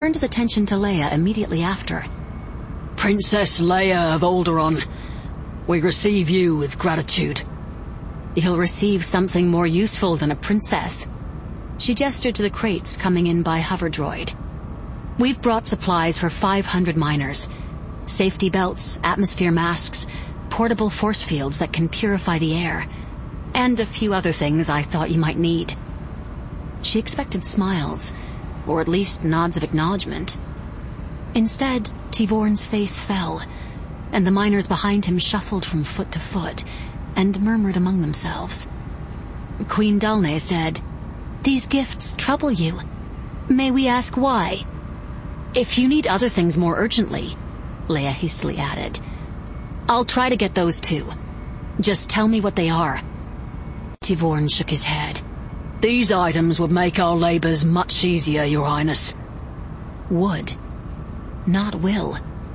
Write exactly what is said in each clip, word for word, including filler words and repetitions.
turned his attention to Leia immediately after. Princess Leia of Alderaan, we receive you with gratitude. You'll receive something more useful than a princess. She gestured to the crates coming in by hover droid. We've brought supplies for five hundred miners. Safety belts, atmosphere masks, portable force fields that can purify the air, and a few other things I thought you might need. She expected smiles, or at least nods of acknowledgement. Instead, Tivorn's face fell, and the miners behind him shuffled from foot to foot and murmured among themselves. Queen Dalne said, "These gifts trouble you. May we ask why?" "If you need other things more urgently," Leia hastily added, "I'll try to get those too. Just tell me what they are." Tivorn shook his head. "These items would make our labors much easier, Your Highness." Would, not will.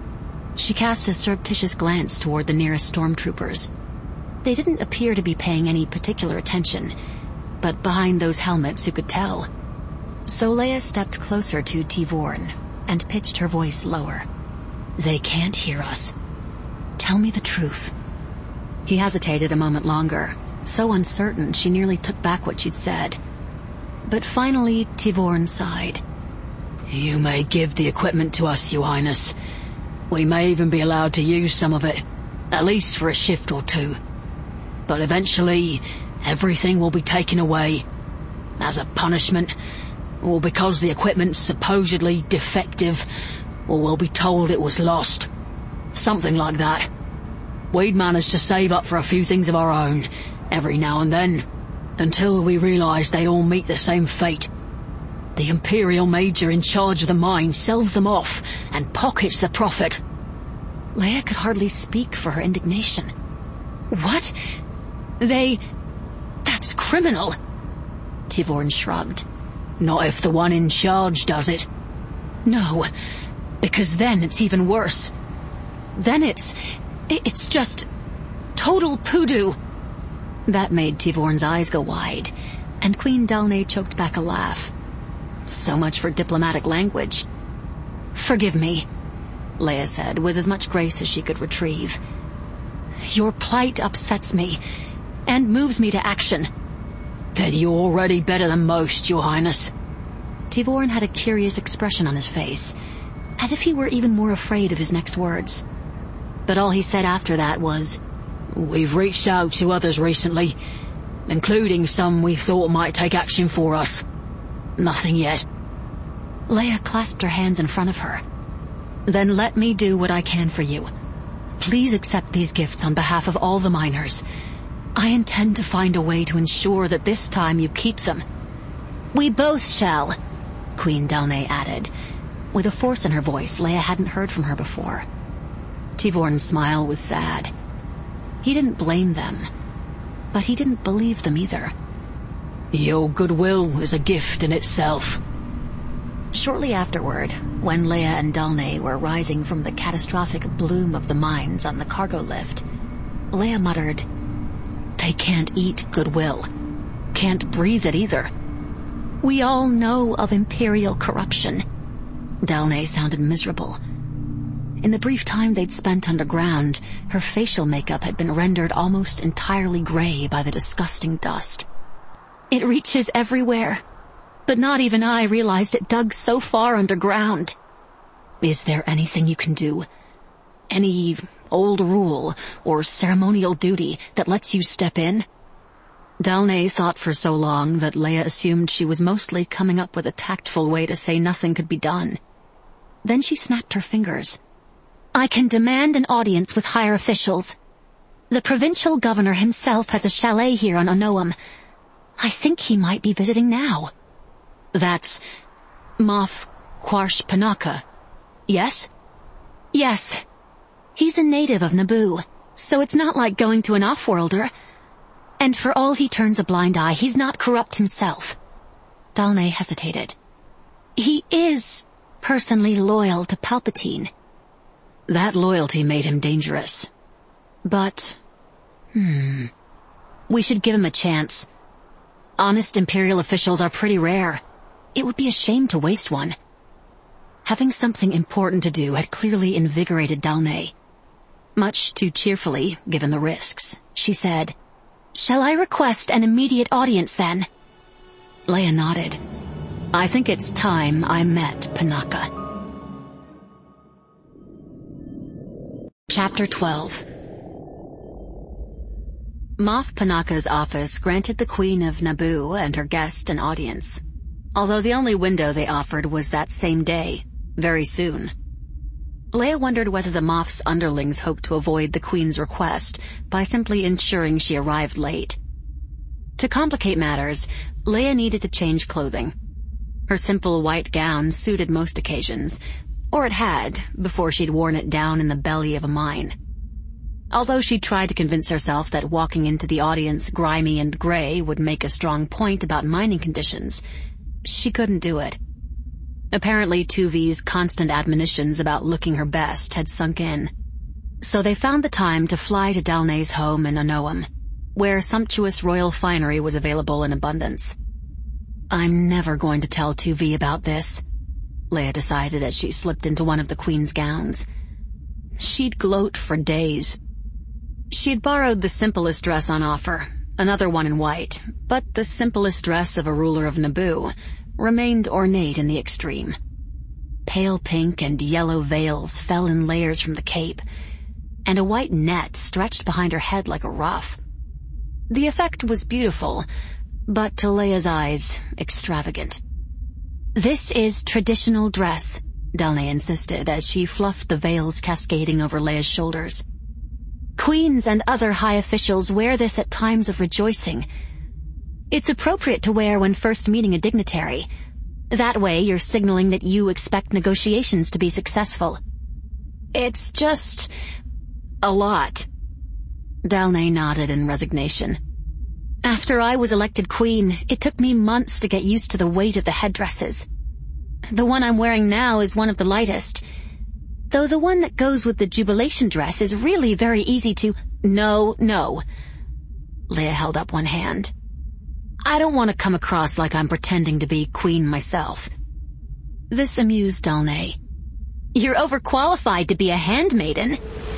She cast a surreptitious glance toward the nearest stormtroopers. They didn't appear to be paying any particular attention, but behind those helmets you could tell. So Leia stepped closer to Tivorn and pitched her voice lower. "They can't hear us. Tell me the truth." He hesitated a moment longer, so uncertain she nearly took back what she'd said. But finally Tivorn sighed. "You may give the equipment to us, Your Highness. We may even be allowed to use some of it, at least for a shift or two. But eventually, everything will be taken away. As a punishment, or because the equipment's supposedly defective, or we'll be told it was lost. Something like that. We'd managed to save up for a few things of our own, every now and then, until we realized they all meet the same fate. The Imperial Major in charge of the mine sells them off and pockets the profit." Leia could hardly speak for her indignation. "What? They... That's criminal." Tivorn shrugged. "Not if the one in charge does it." "No, because then it's even worse. Then it's... it's just... total poodoo." That made Tivorn's eyes go wide, and Queen Dalne choked back a laugh. So much for diplomatic language. "Forgive me," Leia said, with as much grace as she could retrieve. "Your plight upsets me, and moves me to action." "Then you're already better than most, Your Highness." Tivorn had a curious expression on his face, as if he were even more afraid of his next words. But all he said after that was, "We've reached out to others recently, including some we thought might take action for us. Nothing yet." Leia clasped her hands in front of her. "Then let me do what I can for you. Please accept these gifts on behalf of all the miners. I intend to find a way to ensure that this time you keep them." "We both shall," Queen Dalne added, with a force in her voice Leia hadn't heard from her before. Tivorn's smile was sad. He didn't blame them, but he didn't believe them either. "Your goodwill is a gift in itself." Shortly afterward, when Leia and Dalne were rising from the catastrophic bloom of the mines on the cargo lift, Leia muttered, "They can't eat goodwill. Can't breathe it either." "We all know of Imperial corruption." Dalne sounded miserable. In the brief time they'd spent underground, her facial makeup had been rendered almost entirely gray by the disgusting dust. "It reaches everywhere, but not even I realized it dug so far underground." "Is there anything you can do? Any old rule or ceremonial duty that lets you step in?" Dalne thought for so long that Leia assumed she was mostly coming up with a tactful way to say nothing could be done. Then she snapped her fingers. "I can demand an audience with higher officials. The provincial governor himself has a chalet here on Onoam. I think he might be visiting now." "That's Moff Quarsh Panaka, yes?" "Yes. He's a native of Naboo, so it's not like going to an off-worlder. And for all he turns a blind eye, he's not corrupt himself." Dalne hesitated. "He is personally loyal to Palpatine." That loyalty made him dangerous. But, hmm, we should give him a chance. Honest Imperial officials are pretty rare. It would be a shame to waste one. Having something important to do had clearly invigorated Dalnay. Much too cheerfully, given the risks, she said, "Shall I request an immediate audience then?" Leia nodded. "I think it's time I met Panaka." Chapter twelve. Moff Panaka's office granted the Queen of Naboo and her guest an audience, although the only window they offered was that same day, very soon. Leia wondered whether the Moff's underlings hoped to avoid the Queen's request by simply ensuring she arrived late. To complicate matters, Leia needed to change clothing. Her simple white gown suited most occasions, or it had, before she'd worn it down in the belly of a mine. Although she tried to convince herself that walking into the audience grimy and gray would make a strong point about mining conditions, she couldn't do it. Apparently Tuvi's constant admonitions about looking her best had sunk in. So they found the time to fly to Dalnay's home in Onoam, where sumptuous royal finery was available in abundance. "I'm never going to tell Tuvi about this," Leia decided as she slipped into one of the Queen's gowns. She'd gloat for days. She'd borrowed the simplest dress on offer, another one in white, but the simplest dress of a ruler of Naboo remained ornate in the extreme. Pale pink and yellow veils fell in layers from the cape, and a white net stretched behind her head like a ruff. The effect was beautiful, but to Leia's eyes, extravagant. "This is traditional dress," Dalnay insisted as she fluffed the veils cascading over Leia's shoulders. "Queens and other high officials wear this at times of rejoicing. It's appropriate to wear when first meeting a dignitary. That way you're signaling that you expect negotiations to be successful." "It's just a lot." Dalnay nodded in resignation. "After I was elected queen, it took me months to get used to the weight of the headdresses. The one I'm wearing now is one of the lightest, though the one that goes with the jubilation dress is really very easy to—" "No, no." Leia held up one hand. "I don't want to come across like I'm pretending to be queen myself." This amused Dalnay. "You're overqualified to be a handmaiden."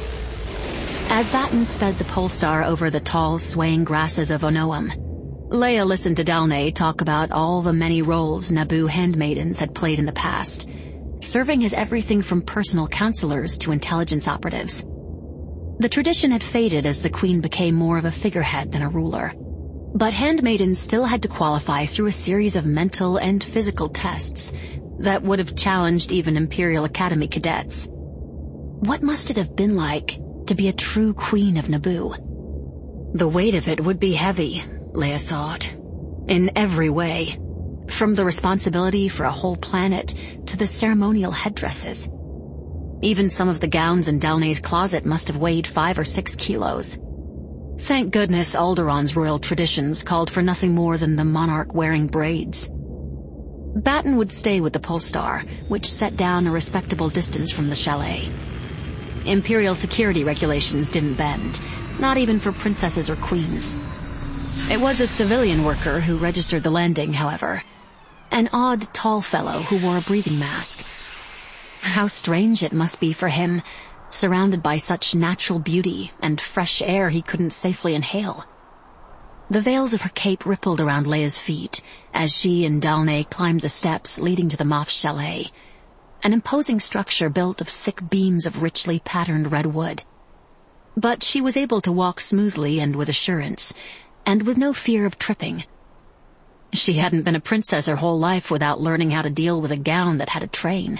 As Batten sped the Polestar over the tall, swaying grasses of Onoam, Leia listened to Dalnay talk about all the many roles Naboo handmaidens had played in the past, serving as everything from personal counselors to intelligence operatives. The tradition had faded as the Queen became more of a figurehead than a ruler. But handmaidens still had to qualify through a series of mental and physical tests that would have challenged even Imperial Academy cadets. What must it have been like to be a true queen of Naboo? The weight of it would be heavy, Leia thought, in every way, from the responsibility for a whole planet to the ceremonial headdresses. Even some of the gowns in Dalnay's closet must have weighed five or six kilos. Thank goodness Alderaan's royal traditions called for nothing more than the monarch wearing braids. Batten would stay with the Polestar, which set down a respectable distance from the chalet. Imperial security regulations didn't bend, not even for princesses or queens. It was a civilian worker who registered the landing, however, an odd, tall fellow who wore a breathing mask. How strange it must be for him, surrounded by such natural beauty and fresh air he couldn't safely inhale. The veils of her cape rippled around Leia's feet as she and Dalnay climbed the steps leading to the Moff's chalet, an imposing structure built of thick beams of richly patterned red wood. But she was able to walk smoothly and with assurance, and with no fear of tripping. She hadn't been a princess her whole life without learning how to deal with a gown that had a train.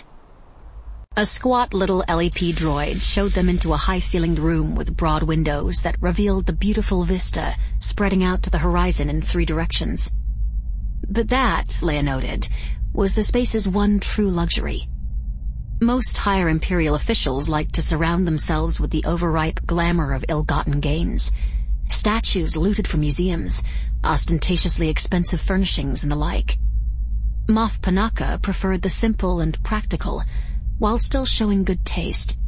A squat little L E P droid showed them into a high-ceilinged room with broad windows that revealed the beautiful vista spreading out to the horizon in three directions. But that, Leia noted, was the space's one true luxury. Most higher Imperial officials liked to surround themselves with the overripe glamour of ill-gotten gains. Statues looted from museums, ostentatiously expensive furnishings, and the like. Moff Panaka preferred the simple and practical, while still showing good taste.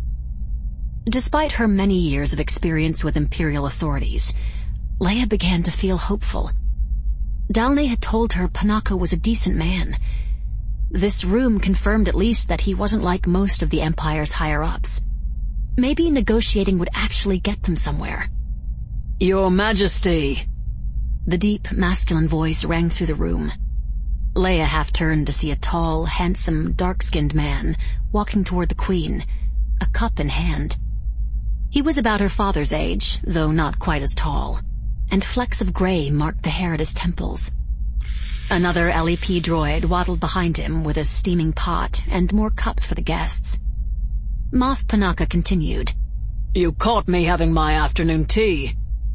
Despite her many years of experience with Imperial authorities, Leia began to feel hopeful. Dalnay had told her Panaka was a decent man. This room confirmed at least that he wasn't like most of the Empire's higher-ups. Maybe negotiating would actually get them somewhere. Your Majesty. The deep, masculine voice rang through the room. Leia half turned to see a tall, handsome, dark-skinned man walking toward the Queen, a cup in hand. He was about her father's age, though not quite as tall, and flecks of gray marked the hair at his temples. Another L E P droid waddled behind him with a steaming pot and more cups for the guests. Moff Panaka continued. You caught me having my afternoon tea.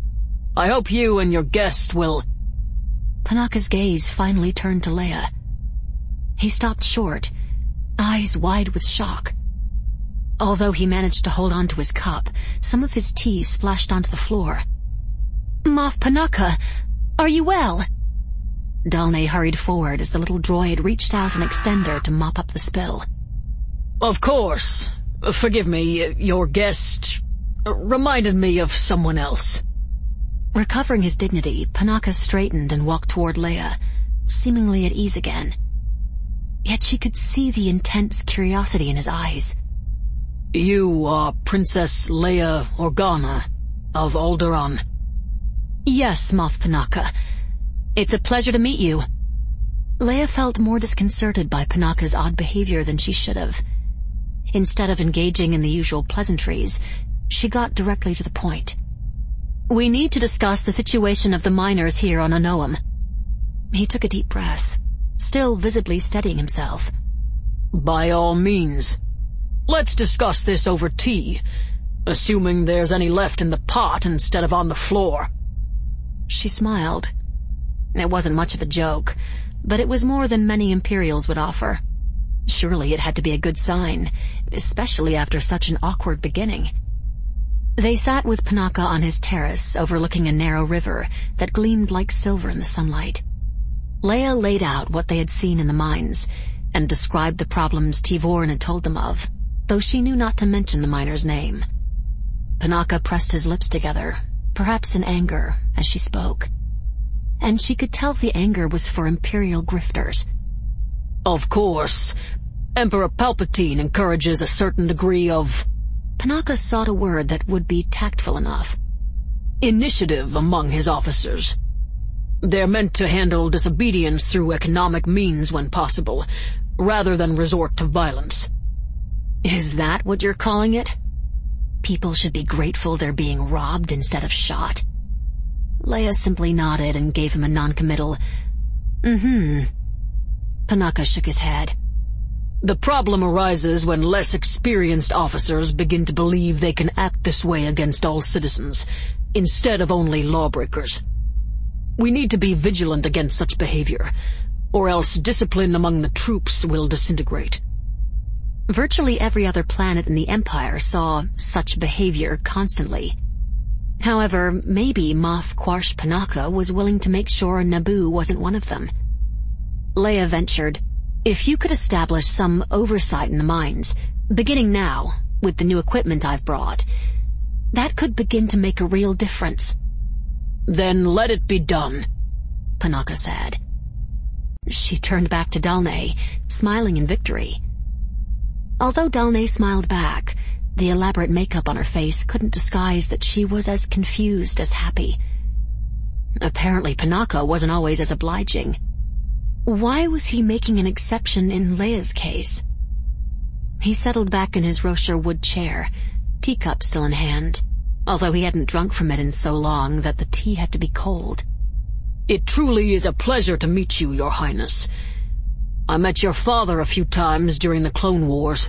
I hope you and your guest will... Panaka's gaze finally turned to Leia. He stopped short, eyes wide with shock. Although he managed to hold on to his cup, some of his tea splashed onto the floor. Moff Panaka, are you well? Dalnay hurried forward as the little droid reached out an extender to mop up the spill. Of course. Forgive me, your guest reminded me of someone else. Recovering his dignity, Panaka straightened and walked toward Leia, seemingly at ease again. Yet she could see the intense curiosity in his eyes. You are Princess Leia Organa of Alderaan. Yes, Moff Panaka. It's a pleasure to meet you. Leia felt more disconcerted by Panaka's odd behavior than she should have. Instead of engaging in the usual pleasantries, she got directly to the point. We need to discuss the situation of the miners here on Anoam. He took a deep breath, still visibly steadying himself. By all means. Let's discuss this over tea, assuming there's any left in the pot instead of on the floor. She smiled. It wasn't much of a joke, but it was more than many Imperials would offer. Surely it had to be a good sign, especially after such an awkward beginning. They sat with Panaka on his terrace overlooking a narrow river that gleamed like silver in the sunlight. Leia laid out what they had seen in the mines and described the problems Tivorn had told them of, though she knew not to mention the miner's name. Panaka pressed his lips together, perhaps in anger, as she spoke. And she could tell the anger was for Imperial grifters. Of course, Emperor Palpatine encourages a certain degree of... Panaka sought a word that would be tactful enough. Initiative among his officers. They're meant to handle disobedience through economic means when possible, rather than resort to violence. Is that what you're calling it? People should be grateful they're being robbed instead of shot. Leia simply nodded and gave him a non-committal, mm-hmm. Panaka shook his head. The problem arises when less experienced officers begin to believe they can act this way against all citizens, instead of only lawbreakers. We need to be vigilant against such behavior, or else discipline among the troops will disintegrate. Virtually every other planet in the Empire saw such behavior constantly. However, maybe Moff Quarsh Panaka was willing to make sure Naboo wasn't one of them. Leia ventured, if you could establish some oversight in the mines, beginning now, with the new equipment I've brought, that could begin to make a real difference. Then let it be done, Panaka said. She turned back to Dalnay, smiling in victory. Although Dalnay smiled back, the elaborate makeup on her face couldn't disguise that she was as confused as happy. Apparently Panaka wasn't always as obliging. Why was he making an exception in Leia's case? He settled back in his Rocher wood chair, teacup still in hand, although he hadn't drunk from it in so long that the tea had to be cold. It truly is a pleasure to meet you, Your Highness. I met your father a few times during the Clone Wars.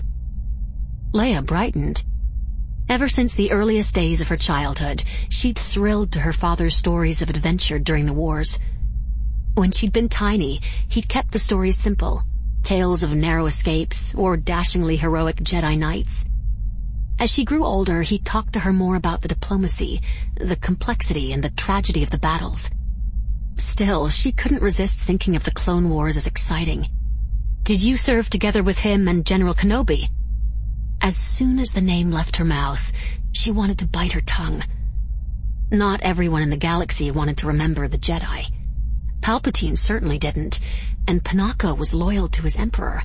Leia brightened. Ever since the earliest days of her childhood, she'd thrilled to her father's stories of adventure during the wars. When she'd been tiny, he'd kept the stories simple, tales of narrow escapes or dashingly heroic Jedi Knights. As she grew older, he talked to her more about the diplomacy, the complexity, and the tragedy of the battles. Still, she couldn't resist thinking of the Clone Wars as exciting. Did you serve together with him and General Kenobi? As soon as the name left her mouth, she wanted to bite her tongue. Not everyone in the galaxy wanted to remember the Jedi. Palpatine certainly didn't, and Panaka was loyal to his emperor.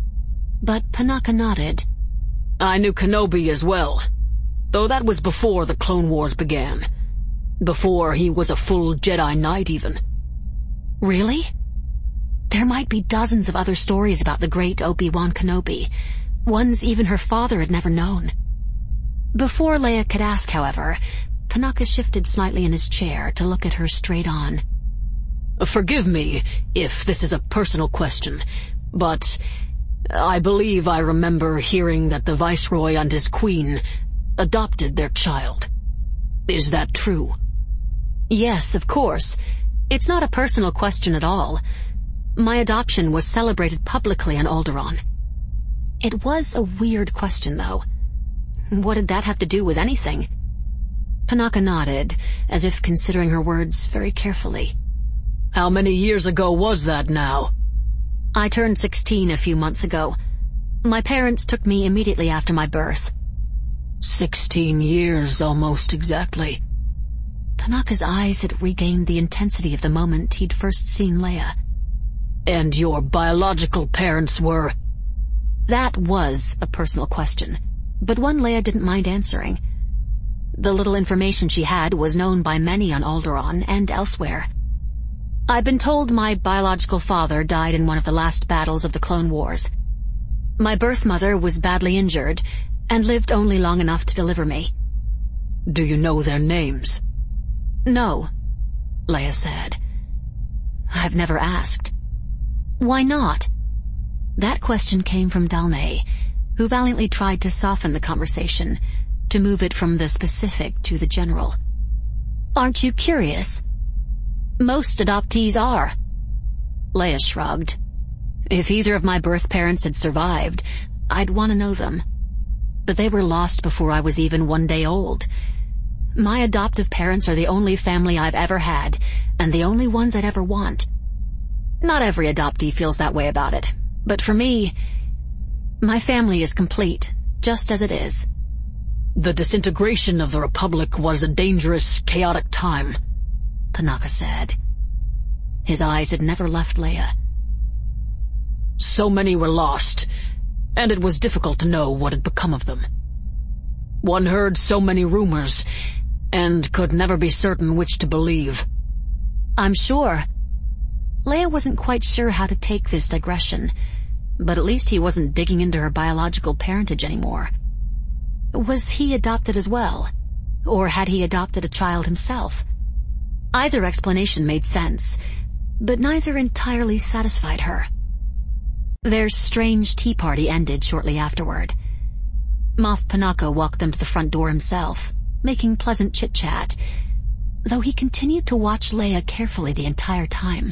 But Panaka nodded. I knew Kenobi as well, though that was before the Clone Wars began. Before he was a full Jedi Knight, even. Really? There might be dozens of other stories about the great Obi-Wan Kenobi, ones even her father had never known. Before Leia could ask, however, Panaka shifted slightly in his chair to look at her straight on. Forgive me if this is a personal question, but I believe I remember hearing that the Viceroy and his queen adopted their child. Is that true? Yes, of course. It's not a personal question at all. My adoption was celebrated publicly on Alderaan. It was a weird question, though. What did that have to do with anything? Panaka nodded, as if considering her words very carefully. How many years ago was that now? I turned sixteen a few months ago. My parents took me immediately after my birth. Sixteen years, almost exactly. Panaka's eyes had regained the intensity of the moment he'd first seen Leia. And your biological parents were... That was a personal question, but one Leia didn't mind answering. The little information she had was known by many on Alderaan and elsewhere. I've been told my biological father died in one of the last battles of the Clone Wars. My birth mother was badly injured and lived only long enough to deliver me. Do you know their names? No, Leia said. I've never asked. Why not? That question came from Dalnay, who valiantly tried to soften the conversation, to move it from the specific to the general. Aren't you curious? Most adoptees are. Leia shrugged. If either of my birth parents had survived, I'd want to know them. But they were lost before I was even one day old. My adoptive parents are the only family I've ever had, and the only ones I'd ever want. Not every adoptee feels that way about it, but for me, my family is complete, just as it is. The disintegration of the Republic was a dangerous, chaotic time, Panaka said. His eyes had never left Leia. So many were lost, and it was difficult to know what had become of them. One heard so many rumors, and could never be certain which to believe. I'm sure. Leia wasn't quite sure how to take this digression, but at least he wasn't digging into her biological parentage anymore. Was he adopted as well? Or had he adopted a child himself? Either explanation made sense, but neither entirely satisfied her. Their strange tea party ended shortly afterward. Moff Panaka walked them to the front door himself, making pleasant chit-chat, though he continued to watch Leia carefully the entire time.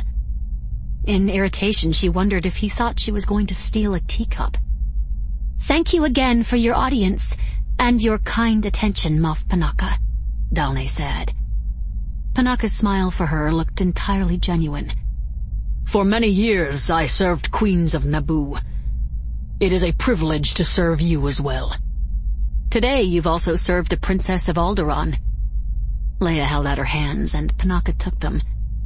In irritation, she wondered if he thought she was going to steal a teacup. Thank you again for your audience and your kind attention, Moff Panaka, Dalnay said. Panaka's smile for her looked entirely genuine. For many years I served Queens of Naboo. It is a privilege to serve you as well. Today you've also served a princess of Alderaan. Leia held out her hands, and Panaka took them.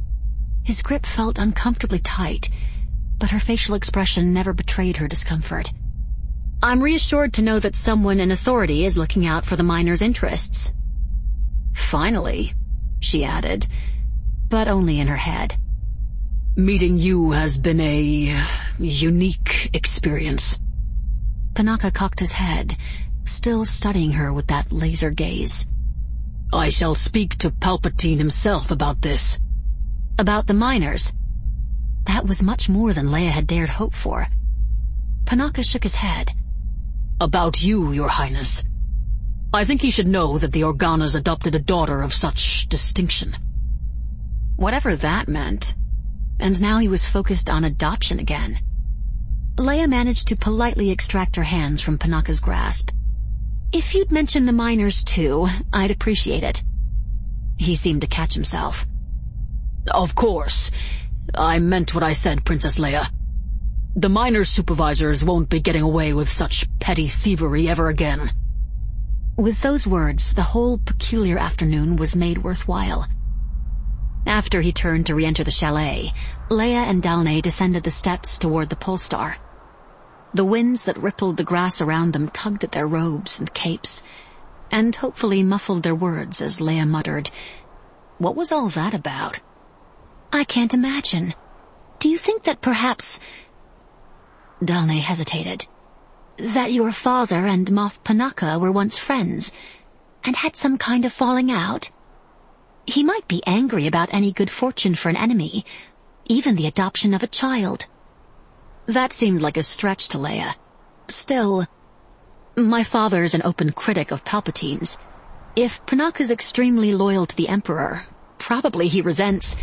His grip felt uncomfortably tight, but her facial expression never betrayed her discomfort. I'm reassured to know that someone in authority is looking out for the miners' interests. Finally, she added, but only in her head. Meeting you has been a unique experience. Panaka cocked his head, still studying her with that laser gaze. I shall speak to Palpatine himself about this. About the miners? That was much more than Leia had dared hope for. Panaka shook his head. About you, Your Highness. I think he should know that the Organas adopted a daughter of such distinction. Whatever that meant. And now he was focused on adoption again. Leia managed to politely extract her hands from Panaka's grasp. If you'd mention the miners too, I'd appreciate it. He seemed to catch himself. Of course. I meant what I said, Princess Leia. The miners' supervisors won't be getting away with such petty thievery ever again. With those words, the whole peculiar afternoon was made worthwhile. After he turned to re-enter the chalet, Leia and Dalnay descended the steps toward the Polestar. The winds that rippled the grass around them tugged at their robes and capes, and hopefully muffled their words as Leia muttered, "What was all that about?" "I can't imagine. Do you think that perhaps—" Dalnay hesitated. "that your father and Moff Panaka were once friends, and had some kind of falling out? He might be angry about any good fortune for an enemy, even the adoption of a child." That seemed like a stretch to Leia. Still, my father's an open critic of Palpatine's. If Panaka's extremely loyal to the Emperor, probably he resents...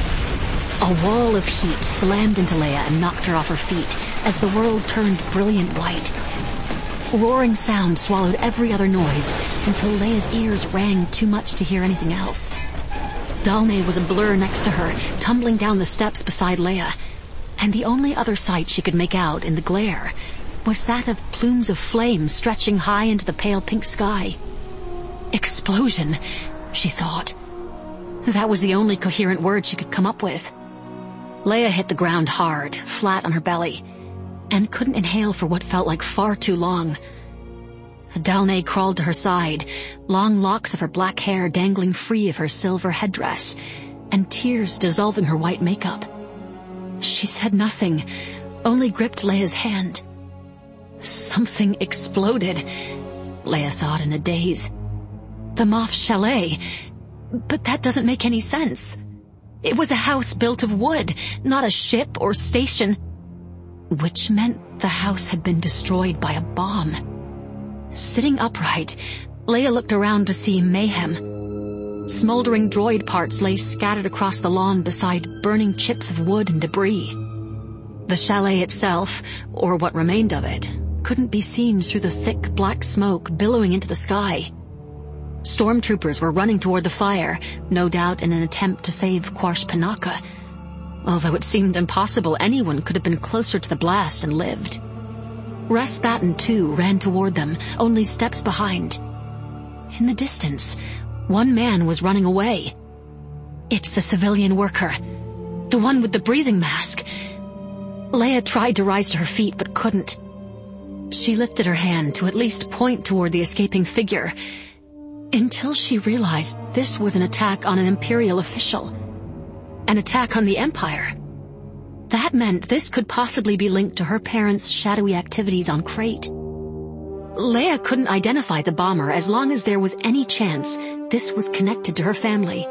A wall of heat slammed into Leia and knocked her off her feet as the world turned brilliant white. Roaring sound swallowed every other noise until Leia's ears rang too much to hear anything else. Dalnay was a blur next to her, tumbling down the steps beside Leia, and the only other sight she could make out in the glare was that of plumes of flame stretching high into the pale pink sky. Explosion, she thought. That was the only coherent word she could come up with. Leia hit the ground hard, flat on her belly, and couldn't inhale for what felt like far too long. Dalnay crawled to her side, long locks of her black hair dangling free of her silver headdress, and tears dissolving her white makeup. She said nothing, only gripped Leia's hand. Something exploded, Leia thought in a daze. The Moff chalet. But that doesn't make any sense. It was a house built of wood, not a ship or station. Which meant the house had been destroyed by a bomb. Sitting upright, Leia looked around to see mayhem. Smoldering droid parts lay scattered across the lawn beside burning chips of wood and debris. The chalet itself, or what remained of it, couldn't be seen through the thick black smoke billowing into the sky. Stormtroopers were running toward the fire, no doubt in an attempt to save Quarsh Panaka, although it seemed impossible anyone could have been closer to the blast and lived. Ress Batten, too, ran toward them, only steps behind. In the distance, one man was running away. It's the civilian worker, the one with the breathing mask. Leia tried to rise to her feet, but couldn't. She lifted her hand to at least point toward the escaping figure, until she realized this was an attack on an Imperial official. An attack on the Empire. That meant this could possibly be linked to her parents' shadowy activities on Crate. Leia couldn't identify the bomber as long as there was any chance this was connected to her family.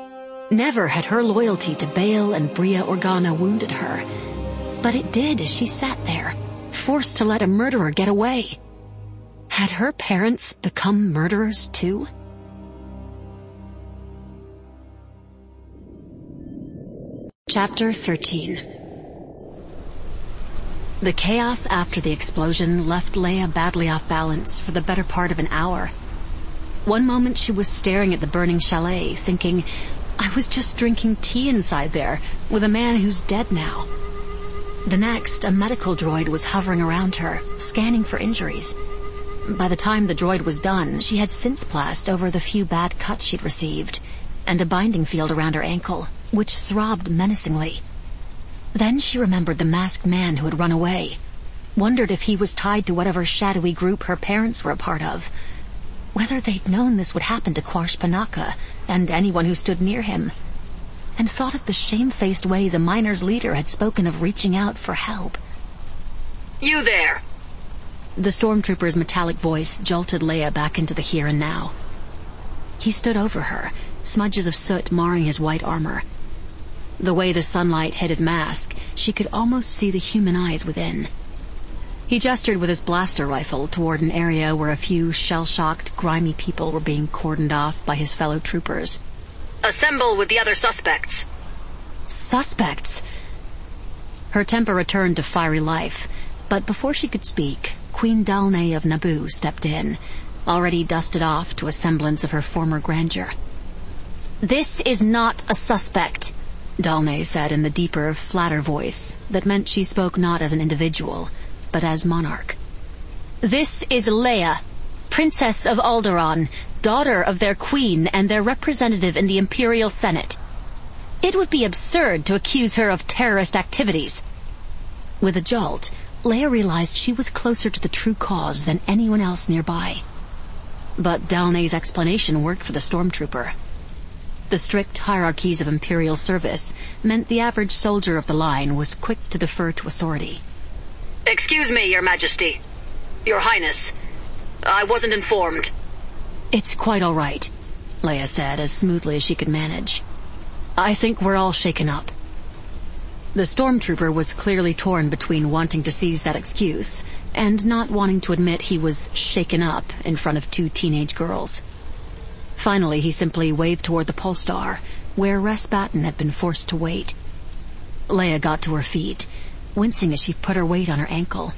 Never had her loyalty to Bail and Bria Organa wounded her, but it did as she sat there, forced to let a murderer get away. Had her parents become murderers too? Chapter thirteen. The chaos after the explosion left Leia badly off balance for the better part of an hour. One moment she was staring at the burning chalet, thinking, I was just drinking tea inside there with a man who's dead now. The next, a medical droid was hovering around her, scanning for injuries. By the time the droid was done, she had synthplast over the few bad cuts she'd received, and a binding field around her ankle, which throbbed menacingly. Then she remembered the masked man who had run away, wondered if he was tied to whatever shadowy group her parents were a part of, whether they'd known this would happen to Quarsh Panaka and anyone who stood near him, and thought of the shamefaced way the miners' leader had spoken of reaching out for help. You there! The stormtrooper's metallic voice jolted Leia back into the here and now. He stood over her, smudges of soot marring his white armor. The way the sunlight hit his mask, she could almost see the human eyes within. He gestured with his blaster rifle toward an area where a few shell-shocked, grimy people were being cordoned off by his fellow troopers. Assemble with the other suspects. Suspects? Her temper returned to fiery life, but before she could speak, Queen Dalnay of Naboo stepped in, already dusted off to a semblance of her former grandeur. This is not a suspect, Dalnay said in the deeper, flatter voice that meant she spoke not as an individual, but as monarch. This is Leia, Princess of Alderaan, daughter of their queen and their representative in the Imperial Senate. It would be absurd to accuse her of terrorist activities. With a jolt, Leia realized she was closer to the true cause than anyone else nearby. But Dalnay's explanation worked for the stormtrooper. The strict hierarchies of Imperial service meant the average soldier of the line was quick to defer to authority. Excuse me, Your Majesty. Your Highness. I wasn't informed. It's quite all right, Leia said as smoothly as she could manage. I think we're all shaken up. The stormtrooper was clearly torn between wanting to seize that excuse and not wanting to admit he was shaken up in front of two teenage girls. Finally, he simply waved toward the Polestar, where Ress Batten had been forced to wait. Leia got to her feet, wincing as she put her weight on her ankle.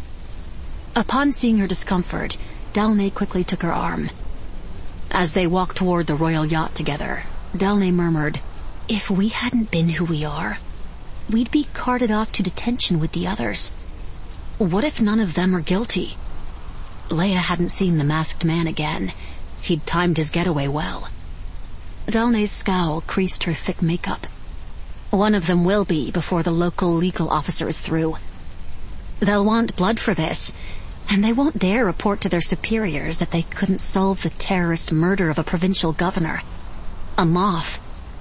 Upon seeing her discomfort, Dalnay quickly took her arm. As they walked toward the royal yacht together, Dalnay murmured, "If we hadn't been who we are, we'd be carted off to detention with the others. What if none of them are guilty?" Leia hadn't seen the masked man again. He'd timed his getaway well. Dalnay's scowl creased her thick makeup. One of them will be before the local legal officer is through. They'll want blood for this, and they won't dare report to their superiors that they couldn't solve the terrorist murder of a provincial governor. A Moff.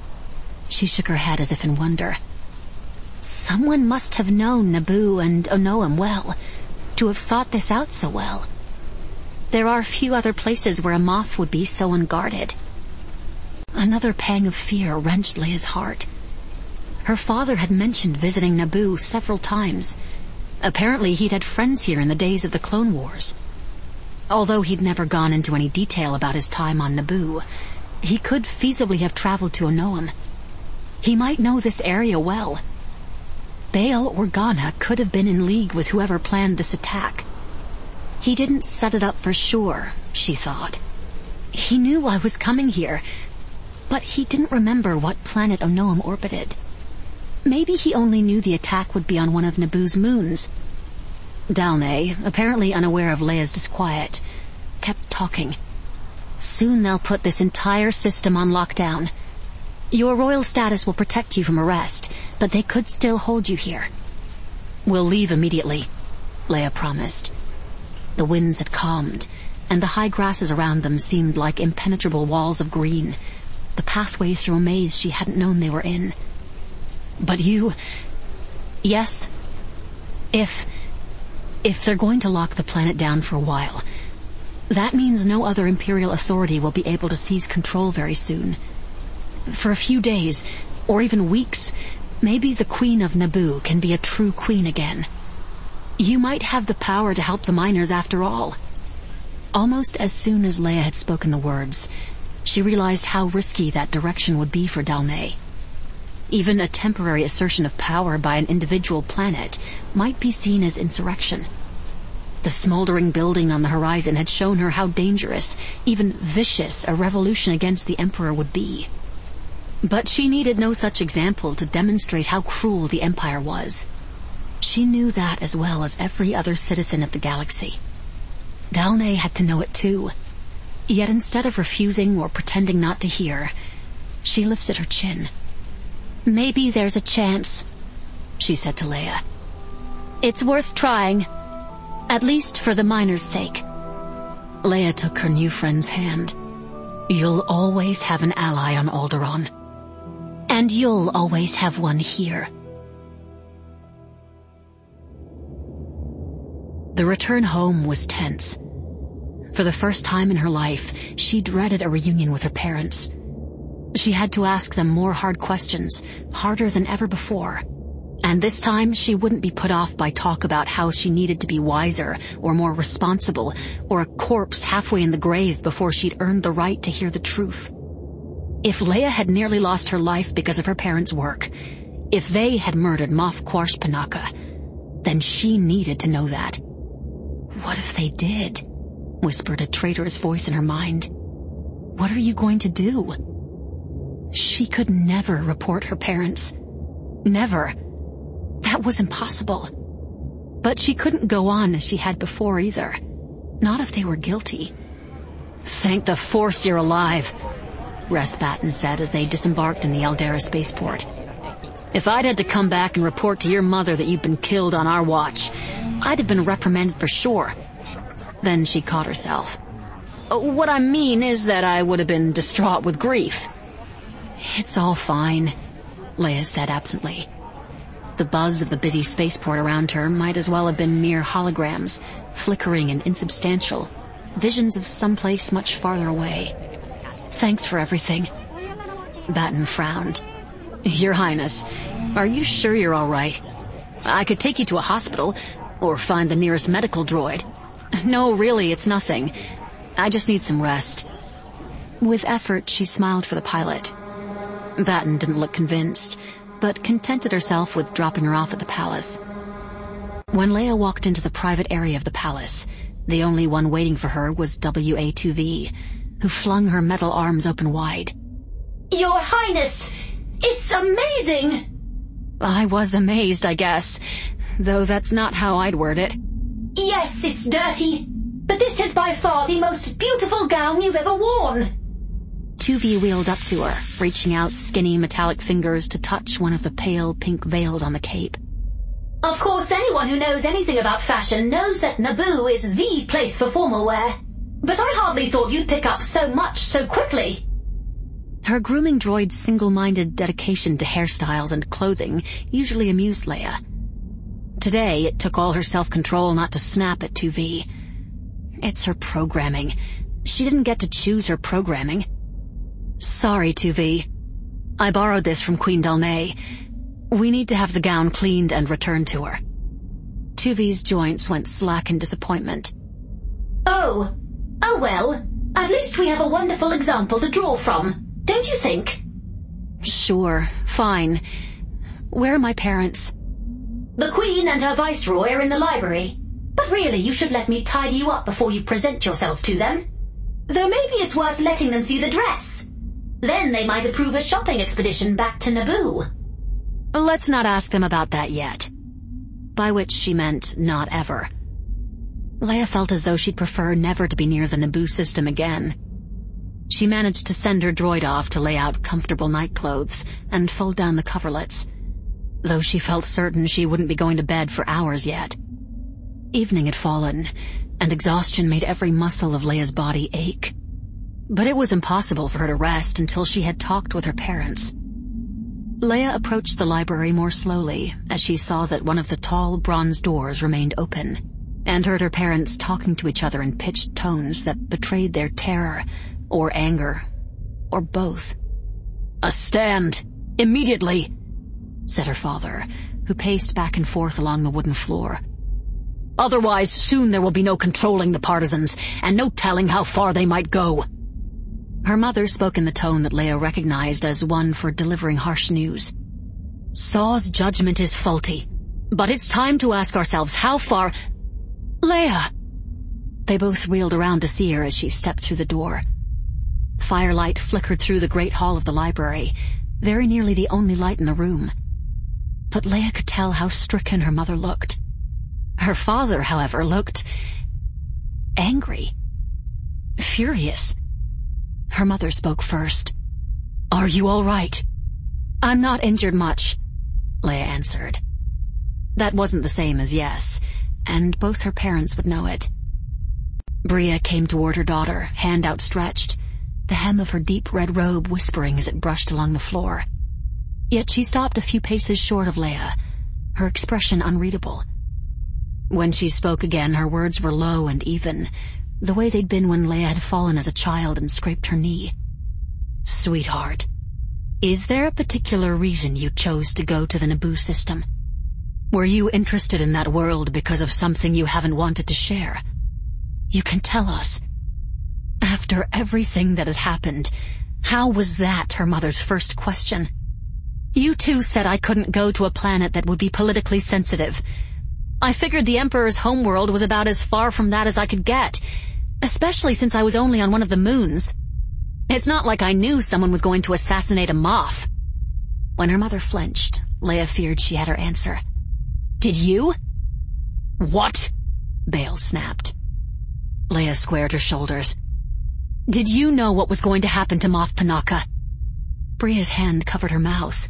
She shook her head as if in wonder. Someone must have known Naboo and Onoam well, to have thought this out so well. There are few other places where a Moff would be so unguarded. Another pang of fear wrenched Leia's heart. Her father had mentioned visiting Naboo several times. Apparently he'd had friends here in the days of the Clone Wars. Although he'd never gone into any detail about his time on Naboo, he could feasibly have traveled to Onoam. He might know this area well. Bail Organa could have been in league with whoever planned this attack. He didn't set it up for sure, she thought. He knew I was coming here, but he didn't remember what planet Onoam orbited. Maybe he only knew the attack would be on one of Naboo's moons. Dalnay, apparently unaware of Leia's disquiet, kept talking. Soon they'll put this entire system on lockdown. Your royal status will protect you from arrest, but they could still hold you here. We'll leave immediately, Leia promised. The winds had calmed, and the high grasses around them seemed like impenetrable walls of green, the pathway through a maze she hadn't known they were in. But you... Yes. If... If they're going to lock the planet down for a while, that means no other Imperial authority will be able to seize control very soon. For a few days, or even weeks, maybe the Queen of Naboo can be a true queen again. You might have the power to help the miners after all. Almost as soon as Leia had spoken the words, she realized how risky that direction would be for Dalnay. Even a temporary assertion of power by an individual planet might be seen as insurrection. The smoldering building on the horizon had shown her how dangerous, even vicious, a revolution against the Emperor would be. But she needed no such example to demonstrate how cruel the Empire was. She knew that as well as every other citizen of the galaxy. Dalnay had to know it too. Yet instead of refusing or pretending not to hear, she lifted her chin. "Maybe there's a chance," she said to Leia. "It's worth trying, at least for the miners' sake." Leia took her new friend's hand. "You'll always have an ally on Alderaan. And you'll always have one here." The return home was tense. For the first time in her life, she dreaded a reunion with her parents. She had to ask them more hard questions, harder than ever before. And this time, she wouldn't be put off by talk about how she needed to be wiser or more responsible, or a corpse halfway in the grave before she'd earned the right to hear the truth. If Leia had nearly lost her life because of her parents' work, if they had murdered Moff Quarsh Panaka, then she needed to know that. What if they did? Whispered a traitorous voice in her mind. What are you going to do? She could never report her parents. Never. That was impossible. But she couldn't go on as she had before either. Not if they were guilty. "Thank the Force you're alive," Ress Batten said as they disembarked in the Aldera spaceport. If I'd had to come back and report to your mother that you'd been killed on our watch, I'd have been reprimanded for sure. Then she caught herself. What I mean is that I would have been distraught with grief. It's all fine, Leia said absently. The buzz of the busy spaceport around her might as well have been mere holograms, flickering and insubstantial, visions of someplace much farther away. Thanks for everything. Batten frowned. Your Highness, are you sure you're all right? I could take you to a hospital, or find the nearest medical droid. No, really, it's nothing. I just need some rest. With effort, she smiled for the pilot. Batten didn't look convinced, but contented herself with dropping her off at the palace. When Leia walked into the private area of the palace, the only one waiting for her was W A two V, who flung her metal arms open wide. Your Highness! It's amazing! I was amazed, I guess, though that's not how I'd word it. Yes, it's dirty, but this is by far the most beautiful gown you've ever worn. two V wheeled up to her, reaching out skinny metallic fingers to touch one of the pale pink veils on the cape. Of course, anyone who knows anything about fashion knows that Naboo is the place for formal wear. But I hardly thought you'd pick up so much so quickly. Her grooming droid's single-minded dedication to hairstyles and clothing usually amused Leia. Today, it took all her self-control not to snap at two V. It's her programming. She didn't get to choose her programming. Sorry, two V. I borrowed this from Queen Dalnay. We need to have the gown cleaned and returned to her. two V's joints went slack in disappointment. Oh. Oh well. At least we have a wonderful example to draw from. Don't you think? Sure. Fine. Where are my parents? The Queen and her Viceroy are in the library. But really, you should let me tidy you up before you present yourself to them. Though maybe it's worth letting them see the dress. Then they might approve a shopping expedition back to Naboo. Let's not ask them about that yet. By which she meant not ever. Leia felt as though she'd prefer never to be near the Naboo system again. She managed to send her droid off to lay out comfortable night clothes and fold down the coverlets, though she felt certain she wouldn't be going to bed for hours yet. Evening had fallen, and exhaustion made every muscle of Leia's body ache. But it was impossible for her to rest until she had talked with her parents. Leia approached the library more slowly as she saw that one of the tall bronze doors remained open, and heard her parents talking to each other in pitched tones that betrayed their terror, or anger, or both. "A stand! Immediately!" said her father, who paced back and forth along the wooden floor. "Otherwise, soon there will be no controlling the partisans, and no telling how far they might go." Her mother spoke in the tone that Leia recognized as one for delivering harsh news. "Saw's judgment is faulty, but it's time to ask ourselves how far—" "Leia!" They both wheeled around to see her as she stepped through the door. Firelight flickered through the great hall of the library, very nearly the only light in the room. But Leia could tell how stricken her mother looked. Her father, however, looked angry, furious. Her mother spoke first. "Are you all right?" "I'm not injured much," Leia answered. That wasn't the same as yes, and both her parents would know it. Bria came toward her daughter, hand outstretched, the hem of her deep red robe whispering as it brushed along the floor. Yet she stopped a few paces short of Leia, her expression unreadable. When she spoke again, her words were low and even, the way they'd been when Leia had fallen as a child and scraped her knee. "Sweetheart, is there a particular reason you chose to go to the Naboo system? Were you interested in that world because of something you haven't wanted to share? You can tell us." After everything that had happened, how was that her mother's first question? "You two said I couldn't go to a planet that would be politically sensitive. I figured the Emperor's homeworld was about as far from that as I could get, especially since I was only on one of the moons. It's not like I knew someone was going to assassinate a Moff." When her mother flinched, Leia feared she had her answer. "Did you?" "What?" Bail snapped. Leia squared her shoulders. "Did you know what was going to happen to Moff Panaka?" Bria's hand covered her mouth,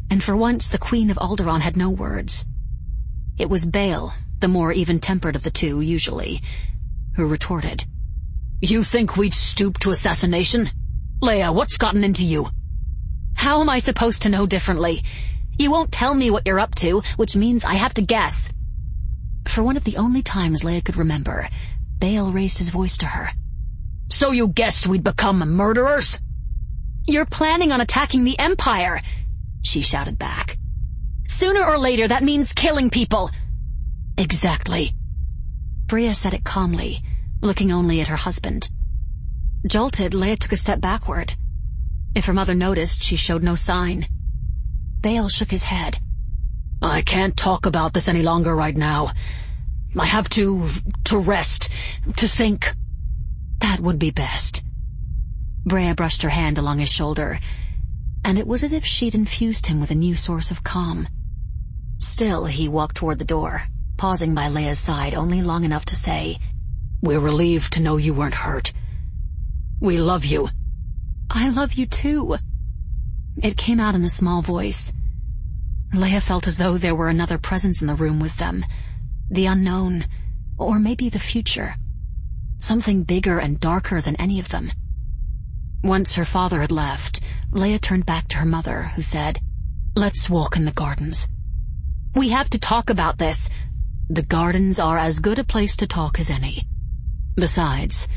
and for once the Queen of Alderaan had no words. It was Bail, the more even-tempered of the two, usually, who retorted. You think we'd stoop to assassination? Leia, what's gotten into you? How am I supposed to know differently? You won't tell me what you're up to, which means I have to guess. For one of the only times Leia could remember, Bail raised his voice to her. So you guessed we'd become murderers? You're planning on attacking the Empire, she shouted back. Sooner or later, that means killing people. Exactly. Bria said it calmly, looking only at her husband. Jolted, Leia took a step backward. If her mother noticed, she showed no sign. Bail shook his head. I can't talk about this any longer right now. I have to... to rest, to think. That would be best. Brea brushed her hand along his shoulder, and it was as if she'd infused him with a new source of calm. Still, he walked toward the door, pausing by Leia's side only long enough to say, We're relieved to know you weren't hurt. We love you. I love you too. It came out in a small voice. Leia felt as though there were another presence in the room with them. The unknown, or maybe the future. Something bigger and darker than any of them. Once her father had left, Leia turned back to her mother, who said, Let's walk in the gardens. We have to talk about this. The gardens are as good a place to talk as any. Besides,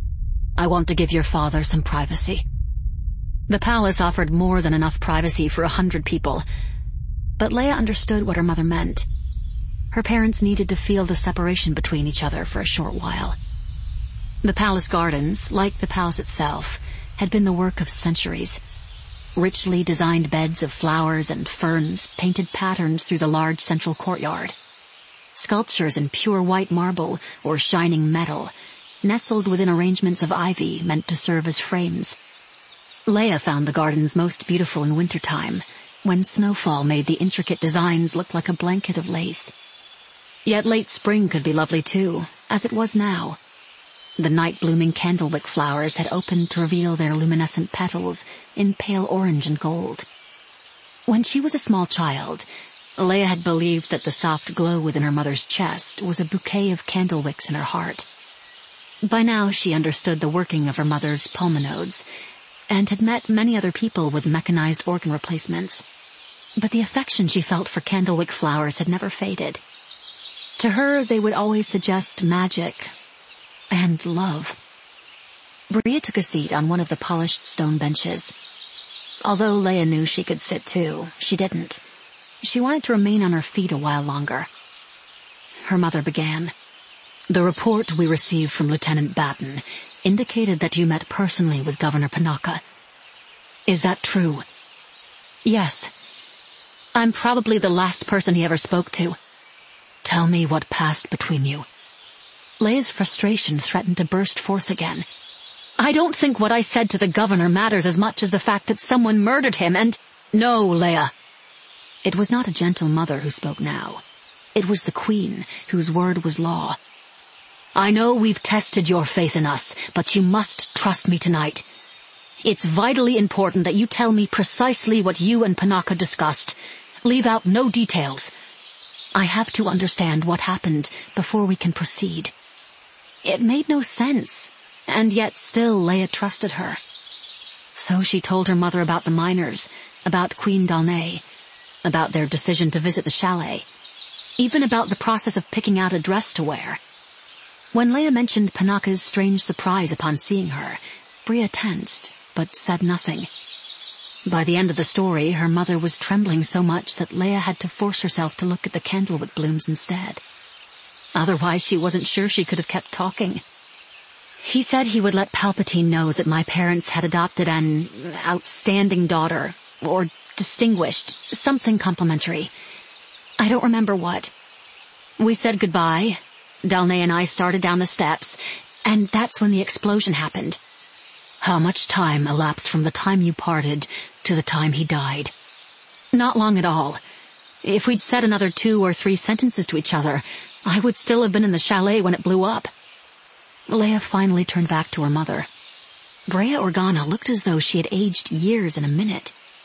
I want to give your father some privacy. The palace offered more than enough privacy for a hundred people, but Leia understood what her mother meant. Her parents needed to feel the separation between each other for a short while. The palace gardens, like the palace itself, had been the work of centuries. Richly designed beds of flowers and ferns painted patterns through the large central courtyard. Sculptures in pure white marble or shining metal, nestled within arrangements of ivy meant to serve as frames. Leia found the gardens most beautiful in wintertime, when snowfall made the intricate designs look like a blanket of lace. Yet late spring could be lovely too, as it was now. The night-blooming candlewick flowers had opened to reveal their luminescent petals in pale orange and gold. When she was a small child, Leia had believed that the soft glow within her mother's chest was a bouquet of candlewicks in her heart. By now she understood the working of her mother's pulmonodes, and had met many other people with mechanized organ replacements. But the affection she felt for candlewick flowers had never faded. To her, they would always suggest magic and love. Bria took a seat on one of the polished stone benches. Although Leia knew she could sit too, she didn't. She wanted to remain on her feet a while longer. Her mother began. The report we received from Lieutenant Batten indicated that you met personally with Governor Panaka. Is that true? Yes. I'm probably the last person he ever spoke to. Tell me what passed between you. Leia's frustration threatened to burst forth again. I don't think what I said to the governor matters as much as the fact that someone murdered him and... No, Leia. It was not a gentle mother who spoke now. It was the Queen, whose word was law. I know we've tested your faith in us, but you must trust me tonight. It's vitally important that you tell me precisely what you and Panaka discussed. Leave out no details. I have to understand what happened before we can proceed. It made no sense, and yet still Leia trusted her. So she told her mother about the miners, about Queen Dalnay, about their decision to visit the chalet, even about the process of picking out a dress to wear. When Leia mentioned Panaka's strange surprise upon seeing her, Bria tensed, but said nothing. By the end of the story, her mother was trembling so much that Leia had to force herself to look at the candlewood blooms instead. Otherwise, she wasn't sure she could have kept talking. He said he would let Palpatine know that my parents had adopted an outstanding daughter, or distinguished, something complimentary. I don't remember what. We said goodbye. Dalnay and I started down the steps, and that's when the explosion happened. How much time elapsed from the time you parted to the time he died? Not long at all. If we'd said another two or three sentences to each other, I would still have been in the chalet when it blew up. Leia finally turned back to her mother. Brea Organa looked as though she had aged years in a minute.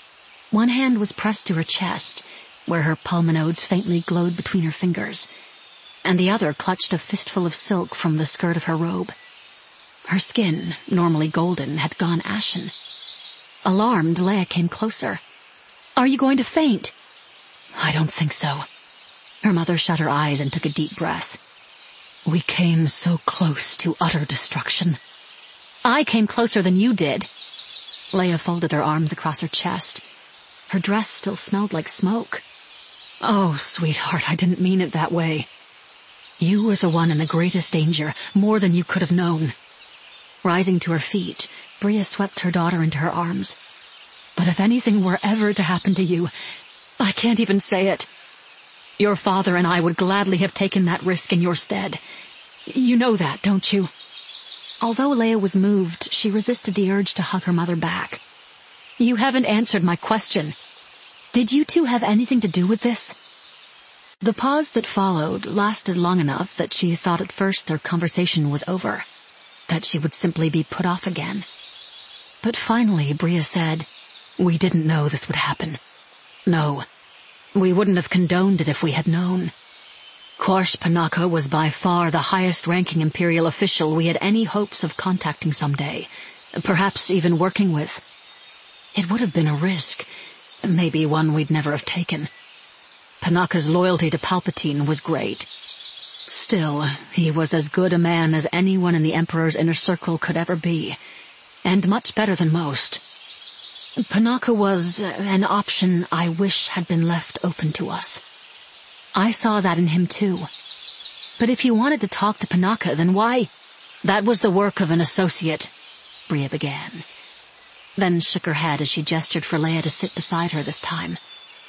One hand was pressed to her chest, where her pulmonodes faintly glowed between her fingers, and the other clutched a fistful of silk from the skirt of her robe. Her skin, normally golden, had gone ashen. Alarmed, Leia came closer. "Are you going to faint?" "I don't think so." Her mother shut her eyes and took a deep breath. "We came so close to utter destruction." "I came closer than you did." Leia folded her arms across her chest. Her dress still smelled like smoke. "Oh, sweetheart, I didn't mean it that way. You were the one in the greatest danger, more than you could have known." Rising to her feet, Bria swept her daughter into her arms. "But if anything were ever to happen to you, I can't even say it. Your father and I would gladly have taken that risk in your stead. You know that, don't you?" Although Leia was moved, she resisted the urge to hug her mother back. "You haven't answered my question. Did you two have anything to do with this?" The pause that followed lasted long enough that she thought at first their conversation was over, that she would simply be put off again. But finally Bria said, "We didn't know this would happen. No, we wouldn't have condoned it if we had known. Quarsh Panaka was by far the highest-ranking Imperial official we had any hopes of contacting someday, perhaps even working with. It would have been a risk, maybe one we'd never have taken. Panaka's loyalty to Palpatine was great. Still, he was as good a man as anyone in the Emperor's inner circle could ever be, and much better than most. Panaka was an option I wish had been left open to us." "I saw that in him too. But if you wanted to talk to Panaka, then why—" "That was the work of an associate," Bria began, then shook her head as she gestured for Leia to sit beside her this time.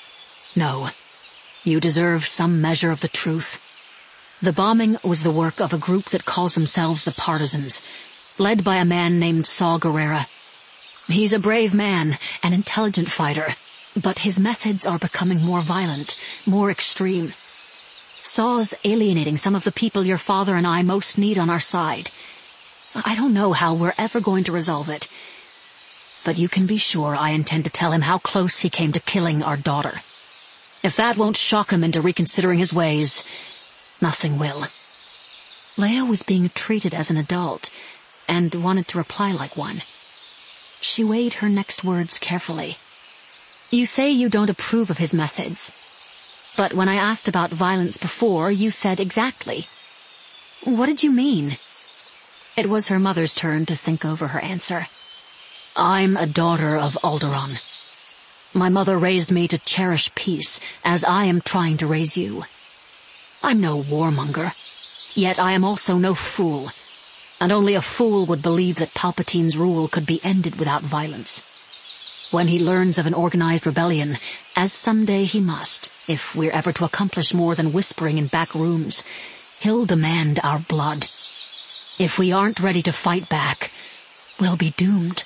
"No, you deserve some measure of the truth. The bombing was the work of a group that calls themselves the Partisans, led by a man named Saw Gerrera. He's a brave man, an intelligent fighter, but his methods are becoming more violent, more extreme. Saw's alienating some of the people your father and I most need on our side. I don't know how we're ever going to resolve it, but you can be sure I intend to tell him how close he came to killing our daughter. If that won't shock him into reconsidering his ways, nothing will." Leia was being treated as an adult, and wanted to reply like one. She weighed her next words carefully. "You say you don't approve of his methods, but when I asked about violence before, you said exactly. What did you mean?" It was her mother's turn to think over her answer. "I'm a daughter of Alderaan. My mother raised me to cherish peace, as I am trying to raise you. I'm no warmonger, yet I am also no fool, and only a fool would believe that Palpatine's rule could be ended without violence. When he learns of an organized rebellion, as someday he must, if we're ever to accomplish more than whispering in back rooms, he'll demand our blood. If we aren't ready to fight back, we'll be doomed."